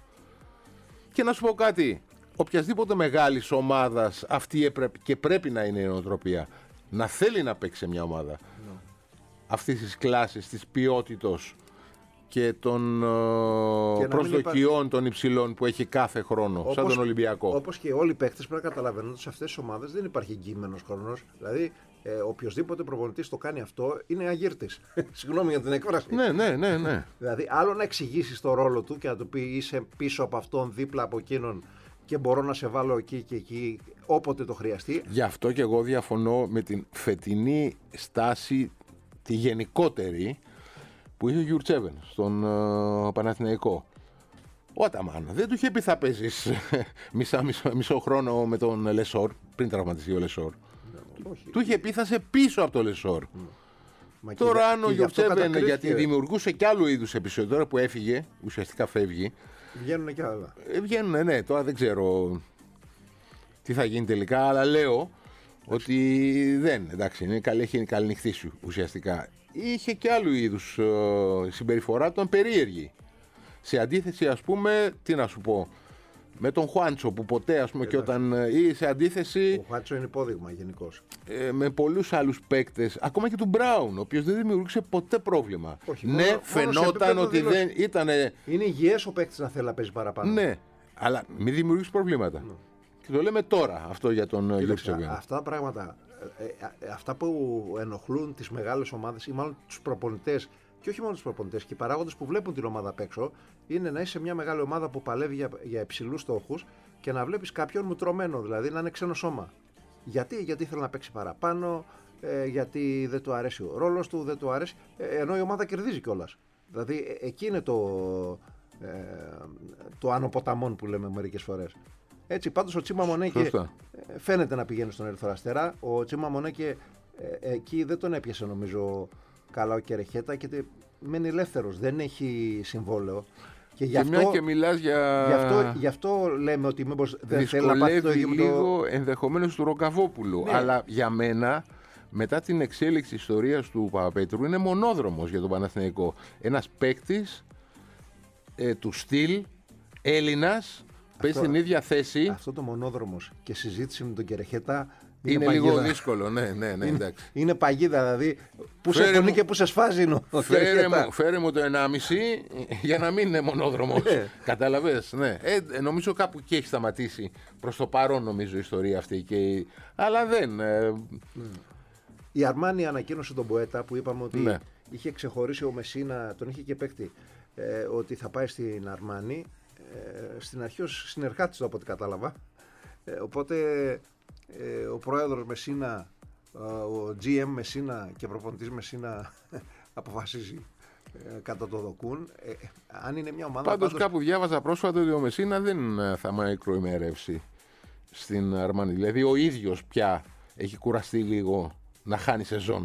Και να σου πω κάτι. Οποιασδήποτε μεγάλης ομάδας αυτή έπρεπε, και πρέπει να είναι η νοοτροπία. Να θέλει να παίξει σε μια ομάδα. Ναι. Αυτής της κλάσης, της ποιότητος και των uh, μην προσδοκιών των υψηλών που έχει κάθε χρόνο, σαν τον Ολυμπιακό. Όπως και όλοι οι παίκτες πρέπει να καταλαβαίνουν ότι σε αυτές τις ομάδες δεν υπάρχει εγγυημένος χρόνος. Δηλαδή, ε, οποιοδήποτε προπονητής το κάνει αυτό είναι αγύρτης. Συγγνώμη για την έκφραση. Ναι, ναι, ναι, ναι. Δηλαδή, άλλο να εξηγήσει το ρόλο του και να του πει είσαι πίσω από αυτόν, δίπλα από εκείνον και μπορώ να σε βάλω εκεί και εκεί όποτε το χρειαστεί. Γι' αυτό και εγώ διαφωνώ με την φετινή στάση, τη γενικότερη, που είχε ο Γιουρτσέβεν στον uh, Παναθηναϊκό. Ο Αταμάν δεν του είχε πει θα παίζεις μισό, μισό, μισό χρόνο με τον Λεσόρ, πριν τραυματιστεί ο Λεσόρ. Ναι, του είχε πει θα σε πίσω από τον Λεσόρ. Mm. Τώρα αν ο Γιωτσέβεν, γιατί δημιουργούσε κι άλλου είδους επεισόδια, τώρα που έφυγε, ουσιαστικά φεύγει. Βγαίνουν κι άλλα. Ε, βγαίνουν, ναι, τώρα δεν ξέρω τι θα γίνει τελικά, αλλά λέω ότι δεν, εντάξει, είναι καλή, έχει καλή νυχτή σου ουσιαστικά. Είχε και άλλου είδους ε, συμπεριφορά, τον περίεργη. Σε αντίθεση, ας πούμε, τι να σου πω, με τον Χουάντσο που ποτέ, ας πούμε, εντάξει. Και όταν. Ή σε αντίθεση. Ο Χουάντσο είναι υπόδειγμα γενικώς. Ε, με πολλούς άλλους παίκτες, ακόμα και του Μπράουν, ο οποίος δεν δημιουργούσε ποτέ πρόβλημα. Όχι, ναι, μόνο, φαινόταν μόνο ότι δήλωση. Δεν ήταν. Είναι υγιές ο παίκτης να θέλει να παίζει παραπάνω. Ναι, αλλά μην δημιουργήσει προβλήματα. Ναι. Και το λέμε τώρα αυτό για τον Γιωτσέβεν. Αυτά τα πράγματα, ε, ε, αυτά που ενοχλούν τις μεγάλες ομάδες ή μάλλον τους προπονητές. Και όχι μόνο τους προπονητές, και οι παράγοντες που βλέπουν την ομάδα απ' έξω, είναι να είσαι σε μια μεγάλη ομάδα που παλεύει για, για υψηλούς στόχους και να βλέπεις κάποιον μουτρωμένο, δηλαδή να είναι ξένο σώμα. Γιατί, γιατί θέλει να παίξει παραπάνω, ε, γιατί δεν του αρέσει ο ρόλος του, δεν του αρέσει. Ε, ενώ η ομάδα κερδίζει κιόλας. Δηλαδή ε, εκεί είναι το, ε, το άνω ποταμών που λέμε μερικές φορές. Έτσι, πάντως ο Τσίμα Μονέκε ε, φαίνεται να πηγαίνει στον Ερυθρό Αστέρα. Ο Τσίμα Μονέκε ε, εκεί δεν τον έπιασε νομίζω καλά ο Κερεχέτα και μένει ελεύθερος, δεν έχει συμβόλαιο. Και, γι' αυτό, και μια και μιλάς για... Γι' αυτό, γι' αυτό λέμε ότι μήπως δεν θέλει να πάει το γήπεδο. Λίγο ενδεχομένως του Ροκαβόπουλου, ναι. Αλλά για μένα, μετά την εξέλιξη ιστορίας του Παπαπέτρου, είναι μονόδρομος για τον Παναθηναϊκό. Ένας παίκτης ε, του στυλ, Έλληνας, παίζει στην ίδια θέση. Αυτό το μονόδρομος και συζήτηση με τον Κερεχέτα είναι, είναι λίγο δύσκολο, ναι, ναι, ναι, εντάξει. Είναι, είναι παγίδα, δηλαδή. Πού σε πονεί και πού σε σφάζει ο φέρε, μου, φέρε μου το ενάμιση για να μην είναι μονόδρομος. Κατάλαβες, ναι. Ε, νομίζω κάπου και έχει σταματήσει προς το παρόν, νομίζω, η ιστορία αυτή. Και... Αλλά δεν. Ε... Η Αρμάνι ανακοίνωσε τον Ποέτα που είπαμε ότι ναι. Είχε ξεχωρίσει ο Μεσίνα, τον είχε και παίκτη, ε, ότι θα πάει στην Αρμάνι. Ε, στην αρχή ως συνεργάτης του από ό,τι κατάλαβα. Ε, οπότε. Ε, ο πρόεδρος Μεσίνα, ο τζι εμ Μεσίνα και προπονητής Μεσίνα αποφασίζει ε, κατά το δοκούν. Ε, αν είναι μια ομάδα. Πάντως, πάντως... κάπου διάβαζα πρόσφατα ότι ο Μεσίνα δεν θα μακροημερεύσει στην Αρμάνι. Δηλαδή ο ίδιος πια έχει κουραστεί λίγο να χάνει σεζόν.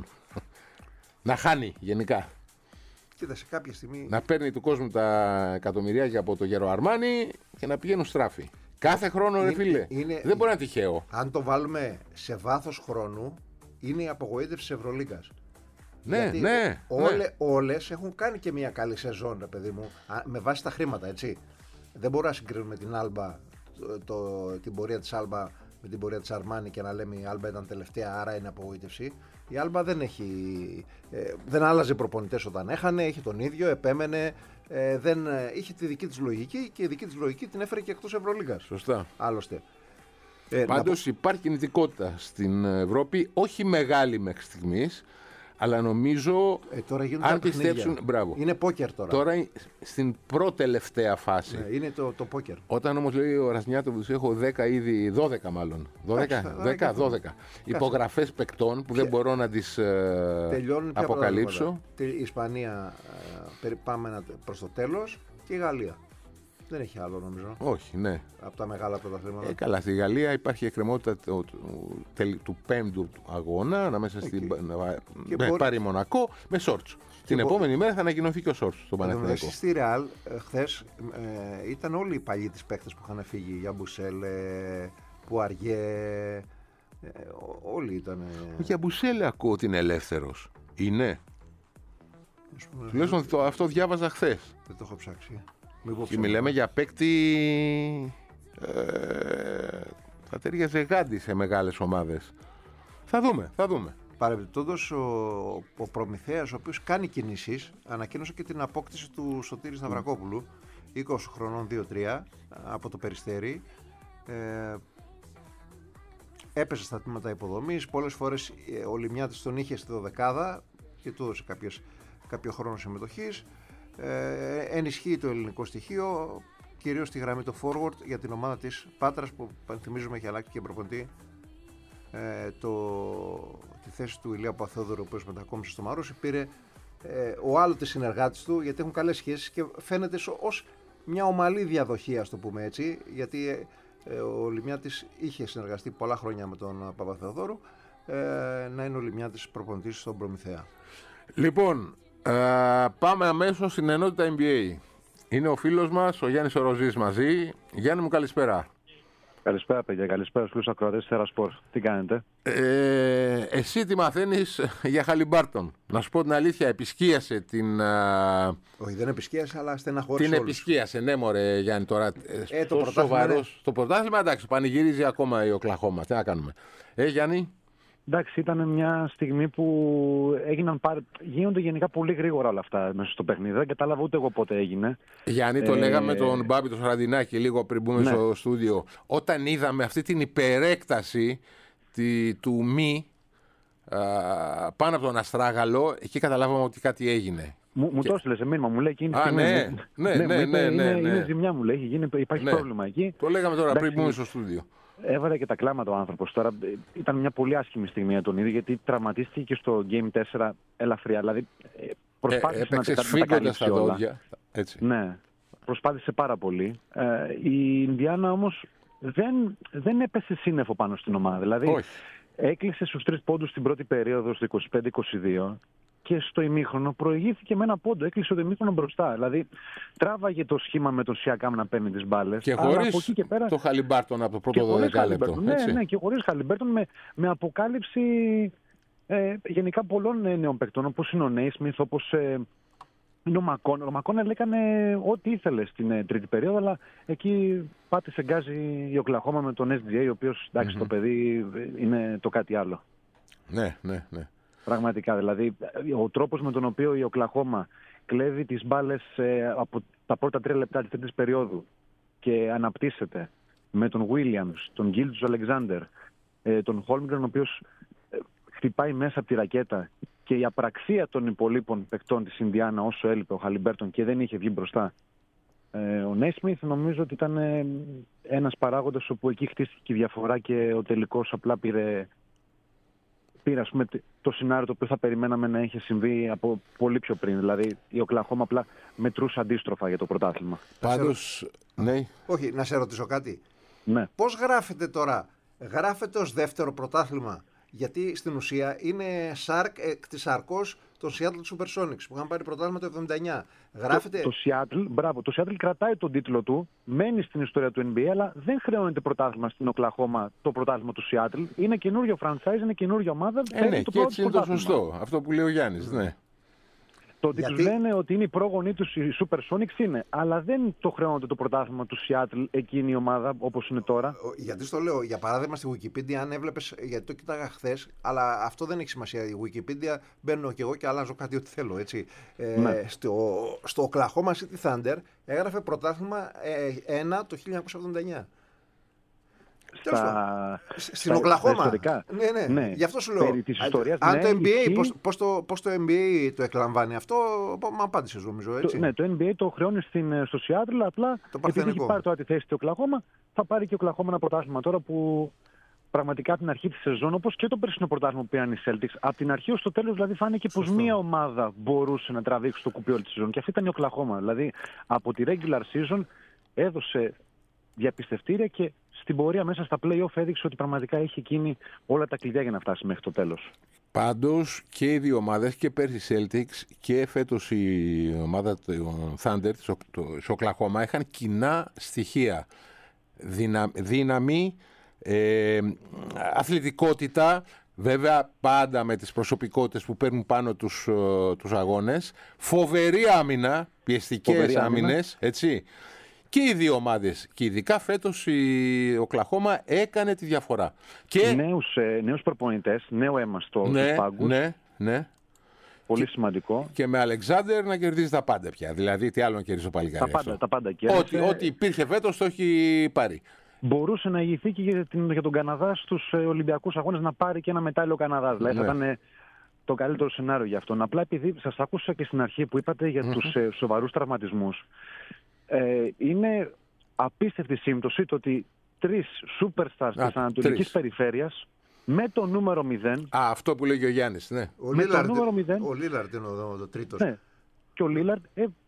Να χάνει γενικά. Κοίτα, σε κάποια στιγμή. Να παίρνει του κόσμου τα εκατομμυριάκια από το γέρο Αρμάνι και να πηγαίνουν στράφη. Κάθε χρόνο, είναι, ρε φίλε. Είναι, δεν μπορεί να είναι τυχαίο. Αν το βάλουμε σε βάθος χρόνου, είναι η απογοήτευση της Ευρωλίγκας. Ναι, γιατί ναι. Όλε, ναι. Όλες έχουν κάνει και μια καλή σεζόν, ρε παιδί μου, με βάση τα χρήματα, έτσι. Δεν μπορούμε να συγκρίνουμε την Άλμπα, το, το, την πορεία της Άλμπα με την πορεία της Αρμάνι και να λέμε η Άλμπα ήταν τελευταία, άρα είναι απογοήτευση. Η Άλμπα δεν έχει. Ε, δεν άλλαζε προπονητές όταν έχανε, είχε τον ίδιο, επέμενε. Ε, δεν, ε, είχε τη δική της λογική και η δική της λογική την έφερε και εκτός Ευρωλίγκας. Σωστά. Άλλωστε. Ε, Πάντως πω... υπάρχει κινητικότητα στην Ευρώπη, όχι μεγάλη μέχρι στιγμής, αλλά νομίζω ε, τώρα αν πιστέψουν. Μπράβο. Είναι πόκερ τώρα. Τώρα στην πρώτη-τελευταία φάση. Ναι, είναι το, το πόκερ. Όταν όμως λέει ο Ρασνιάτοβος, έχω δέκα ήδη, δώδεκα μάλλον. δώδεκα, δώδεκα υπογραφές παικτών που και... δεν μπορώ να τις ε, αποκαλύψω. Η Ισπανία ε, πάμε προς το τέλος και η Γαλλία. Δεν έχει άλλο νομίζω. Όχι, ναι. Από τα μεγάλα πρωταθλήματα. Ε, καλά, στη Γαλλία υπάρχει η εκκρεμότητα του, του, του, του πέμπτου αγώνα ανάμεσα στην. Okay. Μπορεί... Πάρει Μονακό με Σόρτσο. Την μπο... επόμενη μέρα θα ανακοινωθεί και ο Σόρτσο στον Παναθηναϊκό. Στη Ρεάλ, χθες ε, ήταν όλοι οι παλιοί της παίκτες που είχαν φύγει. Για Μπουσέλ, ε, Πουαριέ. Ε, όλοι ήταν. Ε... Για Μπουσέλ ακούω ότι είναι ελεύθερος. Είναι. Τουλάχιστον αυτό διάβαζα χθες. Δεν το έχω ψάξει. Και μιλάμε για παίκτη ε, θα ταιριάζει γάντι σε μεγάλες ομάδες. Θα δούμε, θα δούμε. Παρεμπιπτόντως ο, ο Προμηθέας, ο οποίος κάνει κινήσεις, ανακοίνωσε και την απόκτηση του Σωτήρη Σταυρακόπουλου, είκοσι χρονών, δύο τρία, από το Περιστέρι. Ε, έπεσε στα τμήματα υποδομής, πολλές φορές ο Λιμιάτης τον είχε στη δωδεκάδα και του έδωσε κάποιο χρόνο συμμετοχής. Ε, ενισχύει το ελληνικό στοιχείο, κυρίως στη γραμμή το forward για την ομάδα της Πάτρας που θυμίζουμε έχει αλλάξει και προπονητή ε, το, τη θέση του Ηλία Παθόδωρου, ο οποίος μετακόμισε στο Μαρούσι, πήρε ε, ο άλλοτε συνεργάτης του, γιατί έχουν καλές σχέσεις και φαίνεται ως μια ομαλή διαδοχή, ας το πούμε έτσι, γιατί ε, ο Λιμιάτης είχε συνεργαστεί πολλά χρόνια με τον Παπαθεοδόρου, ε, να είναι ο Λιμιάτης προπονητής στον Προμηθέα. Λοιπόν, ε, πάμε αμέσως στην ενότητα N B A. Είναι ο φίλος μας, ο Γιάννης Οροζής μαζί. Γιάννη μου, καλησπέρα. Καλησπέρα, παιδιά. Καλησπέρα στους ακροατές της Τερασπορ. Τι κάνετε? Ε, εσύ τι μαθαίνεις για Χαλιμπάρτον? Να σου πω την αλήθεια, επισκίασε την... Α... Όχι, δεν επισκίασε, αλλά στεναχώρησε Την όλους. επισκίασε, ναι μωρέ Γιάννη τώρα. Ε, το πρωτάθλημα σοβαρός. είναι... Το πρωτάθλημα, εντάξει, πανηγυρίζει ακόμα η Οκλαχώμα. Τι να κάνουμε. Ε, Γιάννη. Εντάξει, ήταν μια στιγμή που έγιναν πάρ... γίνονται γενικά πολύ γρήγορα όλα αυτά μέσα στο παιχνίδι. Δεν κατάλαβα ούτε εγώ πότε έγινε. Γιάννη, το ε... λέγαμε τον Μπάμπη τον Σαραντινάκη λίγο πριν μπούμε ναι. στο στούντιο. Όταν είδαμε αυτή την υπερέκταση τη... του μη α, πάνω από τον Αστράγαλο, εκεί καταλάβαμε ότι κάτι έγινε. Μου, μου και... το έστειλε σε μήνυμα, μου λέει εκείνη τη στιγμή. Ναι, ναι, ναι, ναι, ναι, ναι, είναι, ναι. είναι ζημιά, μου λέει. Γίνει, υπάρχει ναι. πρόβλημα εκεί. Το λέγαμε τώρα Εντάξει, πριν μπούμε στο στούντιο. Έβαλε και τα κλάματα ο άνθρωπος. Τώρα ήταν μια πολύ άσχημη στιγμή για τον ίδιο, γιατί τραυματίστηκε και στο Game τέσσερα ελαφριά. Δηλαδή προσπάθησε ε, να τα, τα καλύψει στα όλα. δόντια. Έτσι. Ναι, προσπάθησε πάρα πολύ. Ε, η Ινδιάνα όμως δεν, δεν έπεσε σύννεφο πάνω στην ομάδα. Δηλαδή Όχι. έκλεισε στους τρεις πόντους στην πρώτη περίοδο στο είκοσι πέντε είκοσι δύο. Και στο ημίχρονο προηγήθηκε με ένα πόντο. Έκλεισε το ημίχρονο μπροστά. Δηλαδή τράβαγε το σχήμα με τον Σιάκαμ να παίρνει τις μπάλες. Και χωρίς πέρα... το Χαλιμπάρτον από το πρώτο δώδεκα λεπτό. Ναι, ναι, και χωρίς Χαλιμπάρτον με, με αποκάλυψη ε, γενικά πολλών ε, νέων παικτών, όπως είναι ο Νέισμιθ, όπως ε, είναι ο Μακόνελ. Ο Μακόνελ έκανε ό,τι ήθελε στην ε, τρίτη περίοδο, αλλά εκεί πάτησε γκάζι η Οκλαχώμα με τον Ες Τζι Έι, ο οποίος εντάξει, mm-hmm. το παιδί είναι το κάτι άλλο. Ναι, ναι, ναι. Πραγματικά, δηλαδή ο τρόπος με τον οποίο η Οκλαχώμα κλέβει τις μπάλες ε, από τα πρώτα τρία λεπτά της τρίτης περίοδου και αναπτύσσεται με τον Williams, τον Gilgeous Alexander, ε, τον Holmgren, ο οποίος ε, χτυπάει μέσα από τη ρακέτα, και η απραξία των υπολείπων παικτών της Ινδιάνα όσο έλειπε ο Χαλιμπέρτον και δεν είχε βγει μπροστά. Ε, ο Νέισμιθ νομίζω ότι ήταν ε, ένας παράγοντας όπου εκεί χτίστηκε η διαφορά και ο τελικός απλά πήρε... Πήρα, ας πούμε, το σενάριο το οποίο θα περιμέναμε να είχε συμβεί από πολύ πιο πριν. Δηλαδή η Οκλαχώμα απλά μετρούσε αντίστροφα για το πρωτάθλημα. Πάντως, ναι. Όχι, να σε ρωτήσω κάτι. Ναι. Πώς γράφεται τώρα? Γράφεται ως δεύτερο πρωτάθλημα? Γιατί στην ουσία είναι σάρκ εκ της σαρκός των Seattle Supersonics που είχαν πάρει πρωτάθλημα το εβδομήντα εννιά. Γράφεται... Το, το Seattle, μπράβο, το Seattle κρατάει τον τίτλο του, μένει στην ιστορία του Ν Μπι Έι, αλλά δεν χρεώνεται πρωτάθλημα στην Οκλαχώμα το πρωτάθλημα του Seattle. Είναι καινούριο franchise, είναι καινούργια ομάδα. Ε, ναι, το και έτσι είναι το σωστό. Αυτό που λέει ο Γιάννης, ναι. Το ότι Γιατί... τους λένε ότι είναι οι πρόγονοί τους οι Supersonics είναι, αλλά δεν το χρεώνεται το πρωτάθλημα του Seattle εκείνη η ομάδα όπως είναι τώρα. Γιατί στο λέω, για παράδειγμα στη Wikipedia, αν έβλεπες, γιατί το κοίταγα χθες, αλλά αυτό δεν έχει σημασία. Η Wikipedia μπαίνω κι εγώ και αλλάζω κάτι ό,τι θέλω. Έτσι. Ναι. Ε, στο, στο Oklahoma City Thunder έγραφε πρωτάθλημα ε, ένα το χίλια εννιακόσια εβδομήντα εννιά. Στα... Στην Οκλαχώμα. Ναι, ναι, ναι. Γι' αυτό σου λέω. Ιστορίας, αν ναι, το Ν Μπι Έι, ισχύει... πώς, πώς, το, πώς το Ν Μπι Έι το εκλαμβάνει αυτό, μα απάντησες νομίζω, έτσι. Το, ναι, το Ν Μπι Έι το χρεώνει στην, στο Seattle, απλά επειδή έχει πάρει τώρα τη θέση του Οκλαχώμα, θα πάρει και ο Οκλαχώμα ένα πρωτάθλημα τώρα που πραγματικά από την αρχή της σεζόν, όπως και το περσινό πρωτάθλημα που πήραν οι Celtics, από την αρχή ως το τέλος δηλαδή φάνηκε πως μία ομάδα μπορούσε να τραβήξει το κουπί όλη τη σεζόν, και αυτή ήταν η Οκλαχώμα. Δηλαδή από τη regular season έδωσε διαπιστευτήρια και στην πορεία μέσα στα play-off έδειξε ότι πραγματικά έχει εκείνη όλα τα κλειδιά για να φτάσει μέχρι το τέλος. Πάντως και οι δύο ομάδες, και πέρσι Celtics και φέτος η ομάδα του Thunder της Οκλαχώμα, είχαν κοινά στοιχεία. Δυνα, δύναμη, ε, αθλητικότητα, βέβαια πάντα με τις προσωπικότητες που παίρνουν πάνω τους, τους αγώνες, φοβερή άμυνα, πιεστικές άμυνες, έτσι. Και οι δύο ομάδες, και ειδικά φέτος η Οκλαχώμα έκανε τη διαφορά. Και... Νέους, ε, νέους προπονητές, νέο αίμα στο ναι, πάγκους. Ναι, ναι. Πολύ και, σημαντικό. Και με Αλεξάνδερ να κερδίζει τα πάντα πια. Δηλαδή, τι άλλο να κερδίζει ο παλικάρι. Τα πάντα, τα πάντα κέρδισε. Ό,τι, ό,τι υπήρχε φέτος το έχει πάρει. Μπορούσε να ηγηθεί και για, την, για τον Καναδά στους ε, Ολυμπιακούς Αγώνες να πάρει και ένα μετάλλιο ο Καναδάς. Δηλαδή, ναι. θα ήταν ε, το καλύτερο σενάριο για αυτόν. Απλά επειδή σας άκουσα και στην αρχή που είπατε για mm-hmm. τους ε, σοβαρούς τραυματισμούς. Ε, είναι απίστευτη σύμπτωση το ότι τρεις superstars της Ανατολικής Περιφέρειας με το νούμερο μηδέν. Α, αυτό που λέγει ο Γιάννης, ναι. Ο με Λίλαρντ, το νούμερο μηδέν. Ο Λίλαρντ είναι ο, ο τρίτος. Ναι. Και ο Λίλαρντ ε,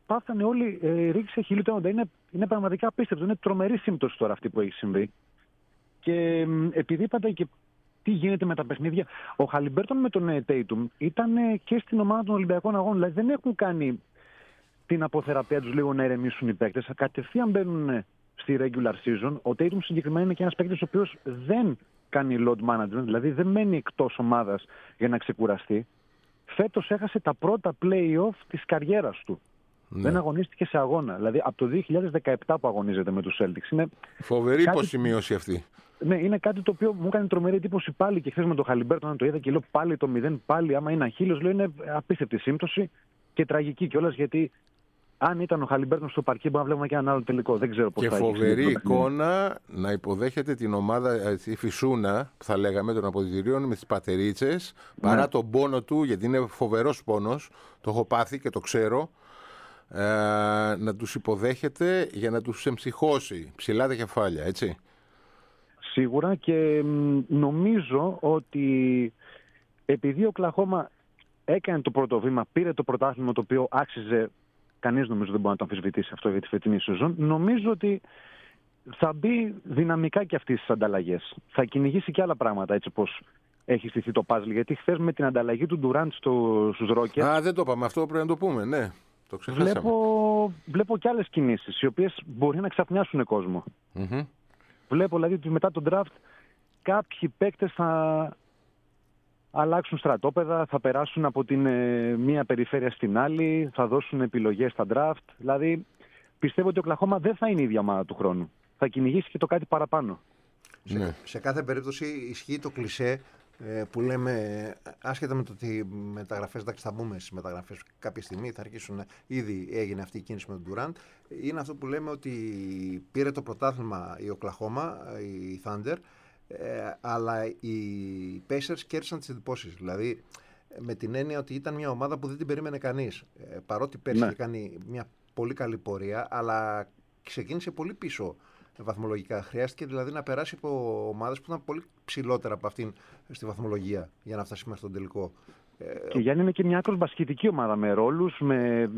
πάθανε όλοι ε, ρίξε χιλιοτένοντα. Είναι, είναι πραγματικά απίστευτο. Είναι τρομερή σύμπτωση τώρα αυτή που έχει συμβεί. Και ε, επειδή είπατε και τι γίνεται με τα παιχνίδια, ο Χαλιμπέρτον με τον Τέιτουμ ήταν ε, και στην ομάδα των Ολυμπιακών Αγώνων. Δηλαδή δεν έχουν κάνει την αποθεραπεία τους λίγο να ηρεμήσουν οι παίκτες. Κατευθείαν μπαίνουν στη regular season. Ο Tatum συγκεκριμένα είναι και ένας παίκτης ο οποίος δεν κάνει load management, δηλαδή δεν μένει εκτός ομάδας για να ξεκουραστεί. Φέτος έχασε τα πρώτα play-off της καριέρας του. Ναι. Δεν αγωνίστηκε σε αγώνα. Δηλαδή από το δύο χιλιάδες δεκαεπτά που αγωνίζεται με τους Celtics. Είναι φοβερή κάτι... υποσημείωση αυτή. Ναι, είναι κάτι το οποίο μου έκανε τρομερή εντύπωση πάλι και χθες με τον Χαλιμπέρτον. Το είδα και λέω πάλι το μηδέν, πάλι άμα είναι αχίλιος, λέω είναι απίστευτη σύμπτωση και τραγική κιόλας, γιατί αν ήταν ο Χαλιμπέρτον στο παρκή, μπορούμε να βλέπουμε και έναν άλλο τελικό. Δεν ξέρω πώς και θα φοβερή έχει εικόνα να υποδέχεται την ομάδα, η Φυσούνα, που θα λέγαμε, των αποδυτηρίων με τις πατερίτσες, ναι. παρά τον πόνο του, γιατί είναι φοβερός πόνος. Το έχω πάθει και το ξέρω. Ε, να τους υποδέχεται για να τους εμψυχώσει ψηλά τα κεφάλια, έτσι. Σίγουρα, και νομίζω ότι επειδή ο Οκλαχώμα έκανε το πρώτο βήμα, πήρε το πρωτάθλημα το οποίο άξιζε. Κανείς νομίζω δεν μπορεί να το αμφισβητήσει αυτό για τη φετινή σεζόν. Νομίζω ότι θα μπει δυναμικά και αυτές τις ανταλλαγές. Θα κυνηγήσει και άλλα πράγματα, έτσι πως έχει στηθεί το puzzle. Γιατί χθες με την ανταλλαγή του Ντουράντ στο, στους Rockets... Α, δεν το είπαμε. Αυτό πρέπει να το πούμε, ναι. Το ξεχάσαμε. Βλέπω, βλέπω και άλλες κινήσεις, οι οποίες μπορεί να ξαφνιάσουν κόσμο. Mm-hmm. Βλέπω δηλαδή ότι μετά τον draft κάποιοι παίκτες θα αλλάξουν στρατόπεδα, θα περάσουν από την ε, μία περιφέρεια στην άλλη, θα δώσουν επιλογές στα draft. Δηλαδή, πιστεύω ότι ο Οκλαχώμα δεν θα είναι η ίδια ομάδα του χρόνου. Θα κυνηγήσει και το κάτι παραπάνω. Σε, ναι. σε κάθε περίπτωση ισχύει το κλισέ ε, που λέμε, άσχετα με το ότι μεταγραφές, εντάξει θα μπούμε στις μεταγραφές κάποια στιγμή, θα αρχίσουν, ήδη έγινε αυτή η κίνηση με τον Durant. Είναι αυτό που λέμε ότι πήρε το πρωτάθλημα η Οκλαχώμα, η Thunder, Ε, αλλά οι Pacers κέρδισαν τις εντυπώσεις. Δηλαδή, με την έννοια ότι ήταν μια ομάδα που δεν την περίμενε κανείς. Ε, παρότι πέρσι είχε κάνει μια πολύ καλή πορεία, αλλά ξεκίνησε πολύ πίσω βαθμολογικά. Χρειάστηκε δηλαδή να περάσει από ομάδες που ήταν πολύ ψηλότερα από αυτήν στη βαθμολογία για να φτάσει μέχρι τον τελικό. Και Γιάννη είναι και μια άκρως μπασκετική ομάδα με ρόλους, με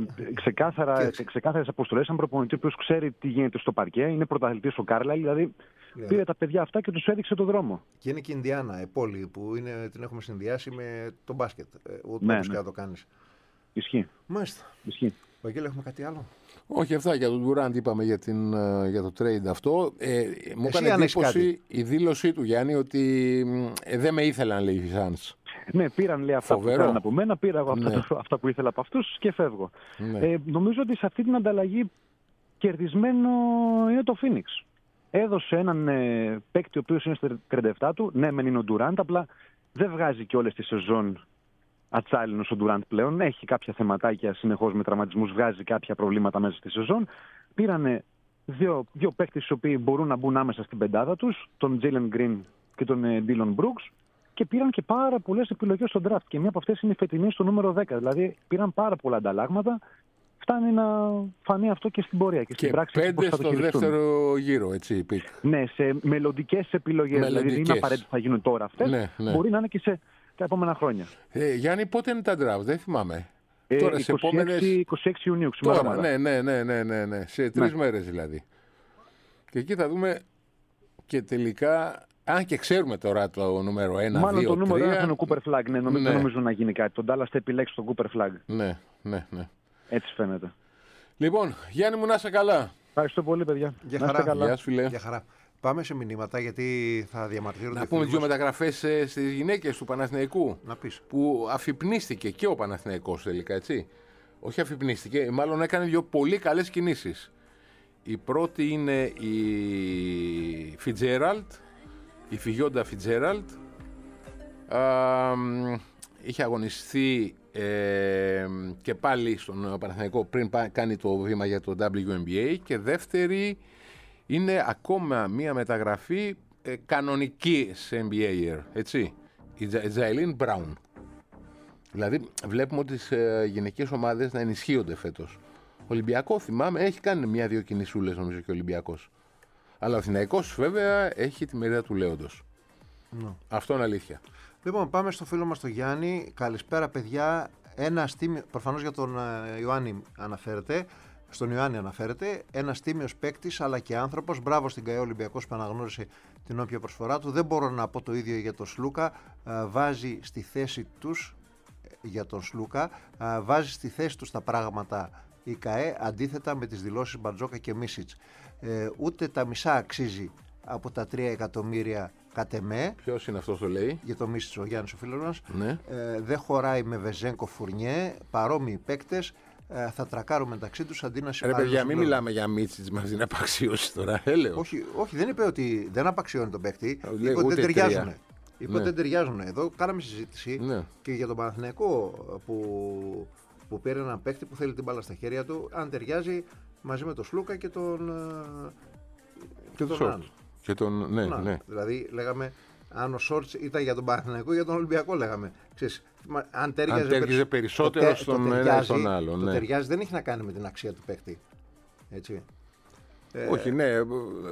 ξεκάθαρες αποστολές. Σαν προπονητή που ξέρει τι γίνεται στο παρκέ, είναι πρωταθλητής ο Κάρλαϊλ, δηλαδή yeah. πήρε τα παιδιά αυτά και τους έδειξε το δρόμο. Και είναι και η Ινδιάνα, η πόλη που είναι, την έχουμε συνδυάσει με το μπάσκετ. Ούτε ναι, ναι. το κάνεις. Ισχύει. Μάλιστα. Ισχύει. Βαγγέλη, έχουμε κάτι άλλο? Όχι, αυτά για τον Durant είπαμε για, την, για το trade αυτό. Ε, μου έκανε εντύπωση η δήλωσή του, Γιάννη, ότι ε, δεν με ήθελαν, λέει, οι Suns. Ναι, πήραν λέει αυτά Φοβερό. που ήθελαν από μένα, πήρα εγώ αυτά, ναι. αυτά που ήθελα από αυτούς και φεύγω. Ναι. Ε, νομίζω ότι σε αυτή την ανταλλαγή κερδισμένο είναι το Phoenix. Έδωσε έναν ε, παίκτη ο οποίος είναι στα τριάντα επτά του, ναι μεν είναι ο Durant, απλά δεν βγάζει και όλες τις σεζόν ατσάλινος ο Durant πλέον. Έχει κάποια θεματάκια συνεχώς με τραυματισμούς, βγάζει κάποια προβλήματα μέσα στη σεζόν. Πήρανε δύο, δύο παίκτες οι οποίοι μπορούν να μπουν άμεσα στην πεντάδα τους, τον Jalen Green και τον ε, Dillon Brooks. Και πήραν και πάρα πολλές επιλογές στο draft. Και μία από αυτές είναι η φετινή στο νούμερο δέκα. Δηλαδή πήραν πάρα πολλά ανταλλάγματα. Φτάνει να φανεί αυτό και στην πορεία. Και, και στην πράξη πέντε στο δεύτερο γύρο, έτσι πήκ. Ναι, σε μελλοντικές επιλογές. Δηλαδή δεν είναι απαραίτητο θα γίνουν τώρα αυτές. Ναι, ναι. Μπορεί να είναι και σε τα επόμενα χρόνια. Ε, Γιάννη, πότε είναι τα draft, δεν θυμάμαι. Ε, τώρα είκοσι έξι, σε επόμενες... είκοσι έξι Ιουνίου. Τώρα, ναι, ναι, ναι, ναι, ναι, ναι. Σε τρεις ναι. μέρες δηλαδή. Και εκεί θα δούμε και τελικά. Αν και ξέρουμε τώρα το νούμερο ένα, Μάλλον δύο, το νούμερο τρία. ένα είναι ο Cooper Flag. Ναι, νομίζω, ναι. νομίζω να γίνει κάτι. Τον Dallas θα επιλέξει τον Cooper Flag. Ναι, ναι, ναι. Έτσι φαίνεται. Λοιπόν, Γιάννη μου, να είσαι καλά. Ευχαριστώ πολύ, παιδιά. Για χαρά. Καλά. Γεια σου, φίλε. Για χαρά. Πάμε σε μηνύματα γιατί θα διαμαρτύρονται. Να πούμε δύο μεταγραφές ε, στις γυναίκες του Παναθηναϊκού. Να πεις. Που αφυπνίστηκε και ο Παναθηναϊκός τελικά, έτσι. Όχι αφυπνίστηκε, μάλλον έκανε δύο πολύ καλές κινήσεις. Η πρώτη είναι η Fitzgerald. Η Φιγιόντα Φιτζέραλτ είχε αγωνιστεί ε, και πάλι στον Παναθηναϊκό πριν κάνει το βήμα για το ντάμπλιου εν μπι έι, και δεύτερη είναι ακόμα μία μεταγραφή ε, κανονική σε εν μπι έι, έτσι, η Τζάιλιν Μπράουν. Δηλαδή βλέπουμε ότι τις ε, γυναικές ομάδες να ενισχύονται φέτος. Ο Ολυμπιακό, θυμάμαι, έχει κάνει μία-δύο κινησούλες νομίζω και ο Ολυμπιακός. Αλλά ο Αθηναϊκός βέβαια έχει τη μερίδα του λέοντος. No. Αυτό είναι αλήθεια. Λοιπόν, πάμε στο φίλο μας τον Γιάννη. Καλησπέρα, παιδιά. Ένας τίμιο, προφανώς για τον Ιωάννη αναφέρεται, στον Ιωάννη αναφέρεται, ένας τίμιος παίκτης αλλά και άνθρωπος. Μπράβο στην ΚΑΕ Ολυμπιακός που αναγνώρισε την όποια προσφορά του. Δεν μπορώ να πω το ίδιο για τον Σλούκα. Βάζει στη θέση τους, για τον Σλούκα, βάζει στη θέση τους τα πράγματα η ΚΑΕ, αντίθετα με τις δηλώσεις Μπαρτζόκα και Μίσιτς. Ε, ούτε τα μισά αξίζει από τα τρία εκατομμύρια κατ' εμέ. Ποιος είναι αυτός το λέει? Για το Μίσιτς ο Γιάννης ο φίλος μας. Ναι. Ε, δεν χωράει με Βεζένκο Φουρνιέ, παρόμοιοι παίκτες. Ε, θα τρακάρουν μεταξύ τους αντί να συμμετέχουν. Ρε παιδιά, μην μιλάμε για Μίσιτς με την απαξίωση τώρα. Έλεω. Όχι, όχι, δεν είπε ότι δεν απαξιώνει τον παίκτη. Είπε ότι δεν ταιριάζουν. Είπε ότι δεν ταιριάζουν. Εδώ κάναμε συζήτηση ναι. και για τον Παναθηναϊκό που, που πήρε έναν παίκτη που θέλει την μπάλα στα χέρια του, αν ταιριάζει μαζί με τον Σλούκα και τον. Και τον Σόρτ. Και τον. Ναι, ναι. Δηλαδή, λέγαμε, αν ο Σόρτ ήταν για τον Παναθηναϊκό ή για τον Ολυμπιακό, λέγαμε. Ξέρεις, αν ταιριάζει περισσότερο, περισσότερο στον ένα ή στον άλλο. Το ναι. ταιριάζει δεν έχει να κάνει με την αξία του παίκτη. Έτσι. Όχι, ε, ναι.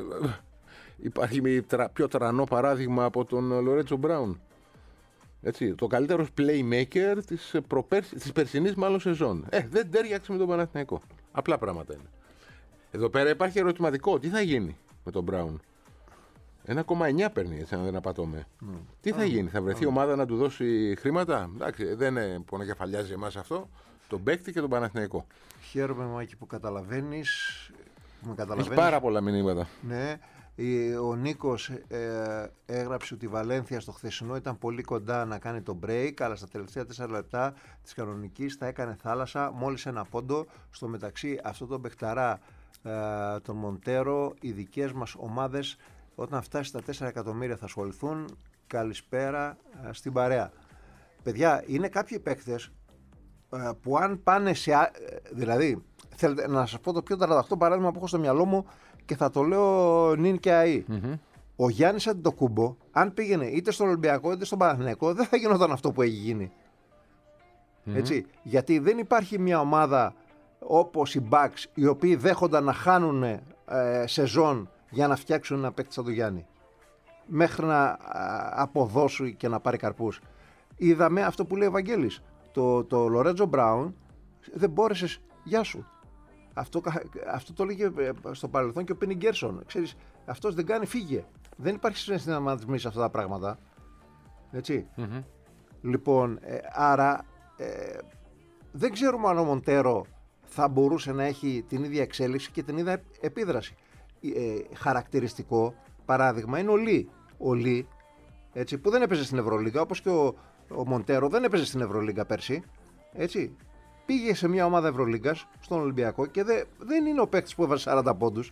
Υπάρχει πιο τρανό παράδειγμα από τον Λορέτζο Μπράουν. Έτσι, το καλύτερος playmaker της, προπέρσι, της περσινής μάλλον σεζόν. Ε, δεν τέριαξε με τον Παναθηναϊκό. Απλά πράγματα είναι. Εδώ πέρα υπάρχει ερωτηματικό. Τι θα γίνει με τον Μπράουν? ένα κόμμα εννιά παίρνει, έτσι, αν δεν απατώμε. Mm. Τι θα mm. γίνει, θα βρεθεί mm. ομάδα να του δώσει χρήματα? Εντάξει, δεν πονοκεφαλιάζει εμάς αυτό. Τον παίκτη και τον Παναθηναϊκό. Χαίρομαι, Μάκη, που καταλαβαίνεις. Που με καταλαβαίνεις. Έχει πάρα πολλά μηνύματα. Ναι. Ο Νίκος ε, έγραψε ότι η Βαλένθια στο χθεσινό ήταν πολύ κοντά να κάνει το break, αλλά στα τελευταία τέσσερα λεπτά της κανονικής τα έκανε θάλασσα, μόλις ένα πόντο. Στο μεταξύ, αυτό το παιχταρά, ε, τον Μοντέρο, οι δικές μας ομάδες όταν φτάσει στα τέσσερα εκατομμύρια θα ασχοληθούν. Καλησπέρα ε, στην παρέα. Παιδιά, είναι κάποιοι παίκτες ε, που αν πάνε σε... Ε, δηλαδή, θέλετε να σας πω το πιο ταρανταχτό παράδειγμα που έχω στο μυαλό μου και θα το λέω νυν και αή. Mm-hmm. Ο Γιάννης Αντετοκούμπο, αν πήγαινε είτε στον Ολυμπιακό είτε στον Παναθηναϊκό, δεν θα γινόταν αυτό που έχει γίνει. Mm-hmm. Έτσι, γιατί δεν υπάρχει μια ομάδα όπως οι Bucks, οι οποίοι δέχονταν να χάνουν ε, σεζόν για να φτιάξουν ένα παίκτη σαν τον Γιάννη. Μέχρι να α, αποδώσουν και να πάρει καρπούς. Είδαμε αυτό που λέει ο Βαγγέλης. Το, το Λορέτζο Μπράουν δεν μπόρεσες, γεια σου. Αυτό, αυτό το λέγε στο παρελθόν και ο Πένι Γκέρσον. Ξέρεις, αυτός δεν κάνει, φύγε. Δεν υπάρχει συναισθηματισμή σε αυτά τα πράγματα. Έτσι. Mm-hmm. Λοιπόν, ε, άρα ε, δεν ξέρουμε αν ο Μοντέρο θα μπορούσε να έχει την ίδια εξέλιξη και την ίδια επίδραση. Ε, χαρακτηριστικό παράδειγμα είναι ο Λί. Ο Λί, έτσι, που δεν έπαιζε στην Ευρωλίγκα, όπως και ο, ο Μοντέρο δεν έπαιζε στην Ευρωλίγκα πέρσι. Έτσι. Πήγε σε μια ομάδα Ευρωλίγκας στον Ολυμπιακό και δε, δεν είναι ο παίκτης που έβαζε σαράντα πόντους.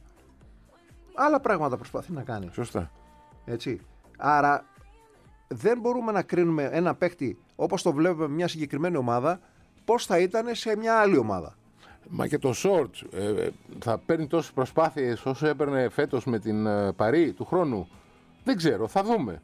Άλλα πράγματα προσπαθεί να κάνει. Σωστά. Έτσι. Άρα δεν μπορούμε να κρίνουμε ένα παίκτη όπως το βλέπουμε μια συγκεκριμένη ομάδα πώς θα ήταν σε μια άλλη ομάδα. Μα και το Σόρτ ε, θα παίρνει τόσες προσπάθειες όσο έπαιρνε φέτος με την ε, Παρί του χρόνου. Δεν ξέρω, θα δούμε.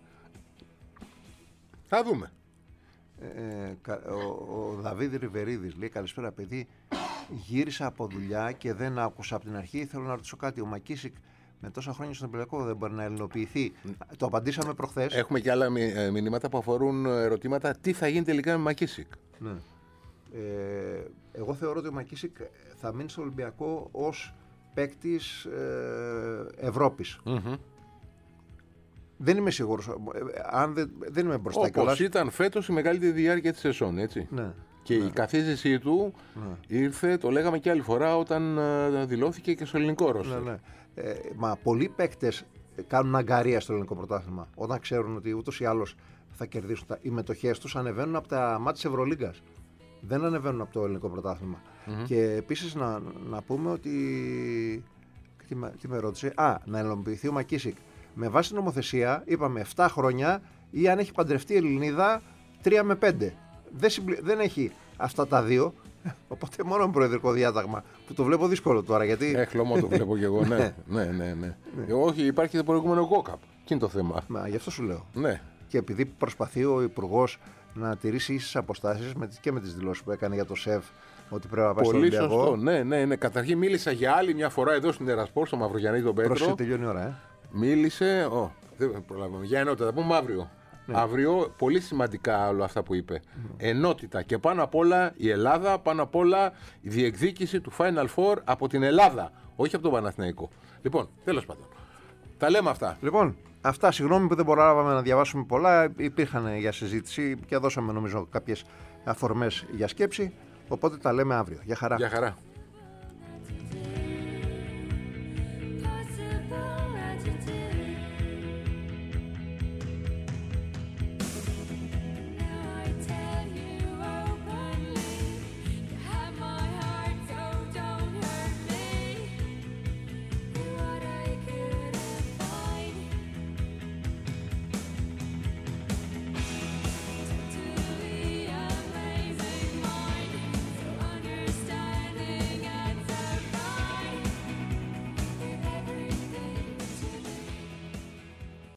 Θα δούμε. Ε, ο, ο Δαβίδ Ριβερίδης λέει καλησπέρα παιδί, γύρισα από δουλειά και δεν άκουσα από την αρχή, θέλω να ρωτήσω κάτι, ο Μακίσικ με τόσα χρόνια στον Ολυμπιακό δεν μπορεί να ελληνοποιηθεί? Mm. Το απαντήσαμε προχθές. Έχουμε και άλλα μηνύματα που αφορούν ερωτήματα τι θα γίνει τελικά με Μακίσικ. Ναι. Ε, εγώ θεωρώ ότι ο Μακίσικ θα μείνει στο Ολυμπιακό ως παίκτης ε, Ευρώπης. Mm-hmm. Δεν είμαι σίγουρος. Αν δεν, δεν είμαι μπροστά. Όπως κιόλας. Ήταν φέτος η μεγαλύτερη διάρκεια της σεζόν, έτσι. Ναι, και ναι. η καθίζησή του ναι. ήρθε, το λέγαμε και άλλη φορά, όταν uh, δηλώθηκε και στο ελληνικό ρόστερ. Ναι, ναι. Ε, μα πολλοί παίκτες κάνουν αγκαρία στο ελληνικό πρωτάθλημα. Όταν ξέρουν ότι ούτως ή άλλως θα κερδίσουν. Τα... Οι μετοχές τους ανεβαίνουν από τα μάτια της Ευρωλίγκας. Δεν ανεβαίνουν από το ελληνικό πρωτάθλημα. Mm-hmm. Και επίσης να, να πούμε ότι. Τι με, τι με ρώτησε. Α, να ελοποιηθεί ο Μακίσικ. Με βάση την νομοθεσία, είπαμε επτά χρόνια ή αν έχει παντρευτεί Ελληνίδα τρία με πέντε. Δεν, συμπλη... δεν έχει αυτά τα δύο. Οπότε μόνο με προεδρικό διάταγμα που το βλέπω δύσκολο τώρα. Γιατί... Ε, χλωμό το βλέπω κι εγώ. ναι, ναι, ναι, ναι. ναι. Όχι, υπάρχει το προηγούμενο γκόκαπ. Τι είναι το θέμα. Μα γι' αυτό σου λέω. Ναι. Και επειδή προσπαθεί ο Υπουργός να τηρήσει ίσες αποστάσεις και με τις δηλώσεις που έκανε για το ΣΕΒ ότι πρέπει να πάει στο Ολυμπιακό. Πολύ σωστό. Ναι, ναι, ναι. Καταρχήν μίλησα για άλλη μια φορά εδώ στην Ερασπόρ, στο Μαυρογιαννή τον Πέτρο. Πρόσεχε, τελειώνει η ώρα, ε. Μίλησε. Oh, δεν προλαβαίνω. Για ενότητα, θα πούμε αύριο. Ναι. Αύριο πολύ σημαντικά όλα αυτά που είπε. Mm. Ενότητα και πάνω απ' όλα η Ελλάδα, πάνω απ' όλα η διεκδίκηση του Final Four από την Ελλάδα, όχι από τον Παναθηναϊκό. Λοιπόν, τέλος πάντων. Τα λέμε αυτά. Λοιπόν, αυτά, συγγνώμη που δεν μπορούσαμε να διαβάσουμε πολλά. Υπήρχαν για συζήτηση και δώσαμε νομίζω κάποιες αφορμές για σκέψη. Οπότε τα λέμε αύριο. Γεια χαρά. Γεια χαρά.